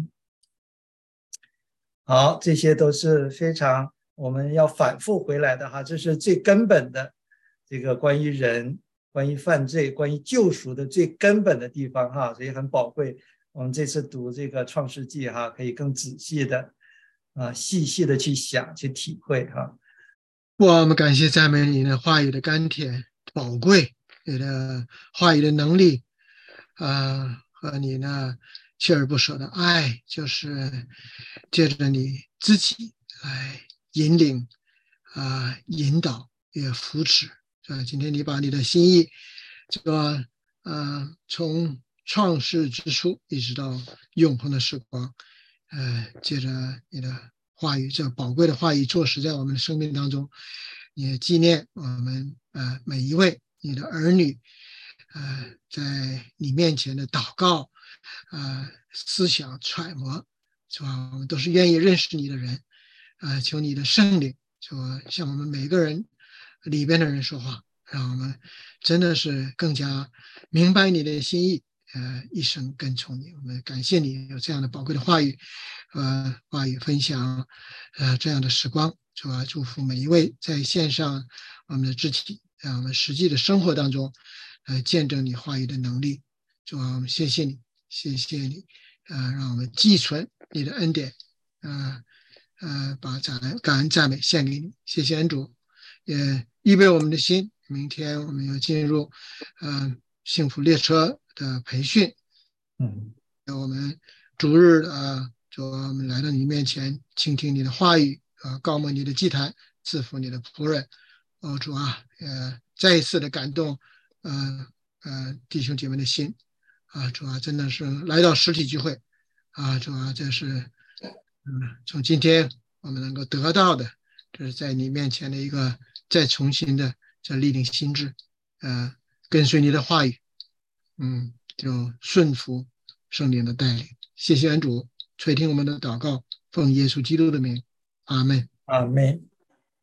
好，这些都是非常我们要反复回来的哈，这是最根本的这个关于人、关于犯罪、关于救赎的最根本的地方哈，所以很宝贵。我们这次读这个创世纪哈，可以更仔细的细细的去想、去体会哈。 我们感谢赞美你的话语的甘甜宝贵，你的话语的能力和你呢锲而不舍的爱，就是借着你自己来引领引导也扶持。今天你把你的心意这个从创世之初一直到永恒的时光，借着你的话语，这宝贵的话语落实在我们的生命当中，也纪念我们每一位你的儿女在你面前的祷告思想揣摩，是吧？我们都是愿意认识你的人求你的圣灵说向我们每个人里边的人说话，让我们真的是更加明白你的心意，一生跟从你。我们感谢你有这样的宝贵的话语话语分享这样的时光，是吧？祝福每一位在线上我们的肢体，让我们实际的生活当中见证你话语的能力，是吧？我们谢谢你，谢谢你让我们寄存你的恩典把感恩赞美献给你，谢谢恩主，也预备我们的心，明天我们要进入幸福列车的培训，我们逐日主我们来到你面前，倾听你的话语高摩你的祭坛，赐福你的仆人。主再一次的感动弟兄姐妹的心主真的是来到实体聚会主这是从今天我们能够得到的，这是在你面前的一个再重新的这立定心智跟随你的话语就顺服圣灵的带领。谢谢恩主垂听我们的祷告，奉耶稣基督的名，阿们。 阿们。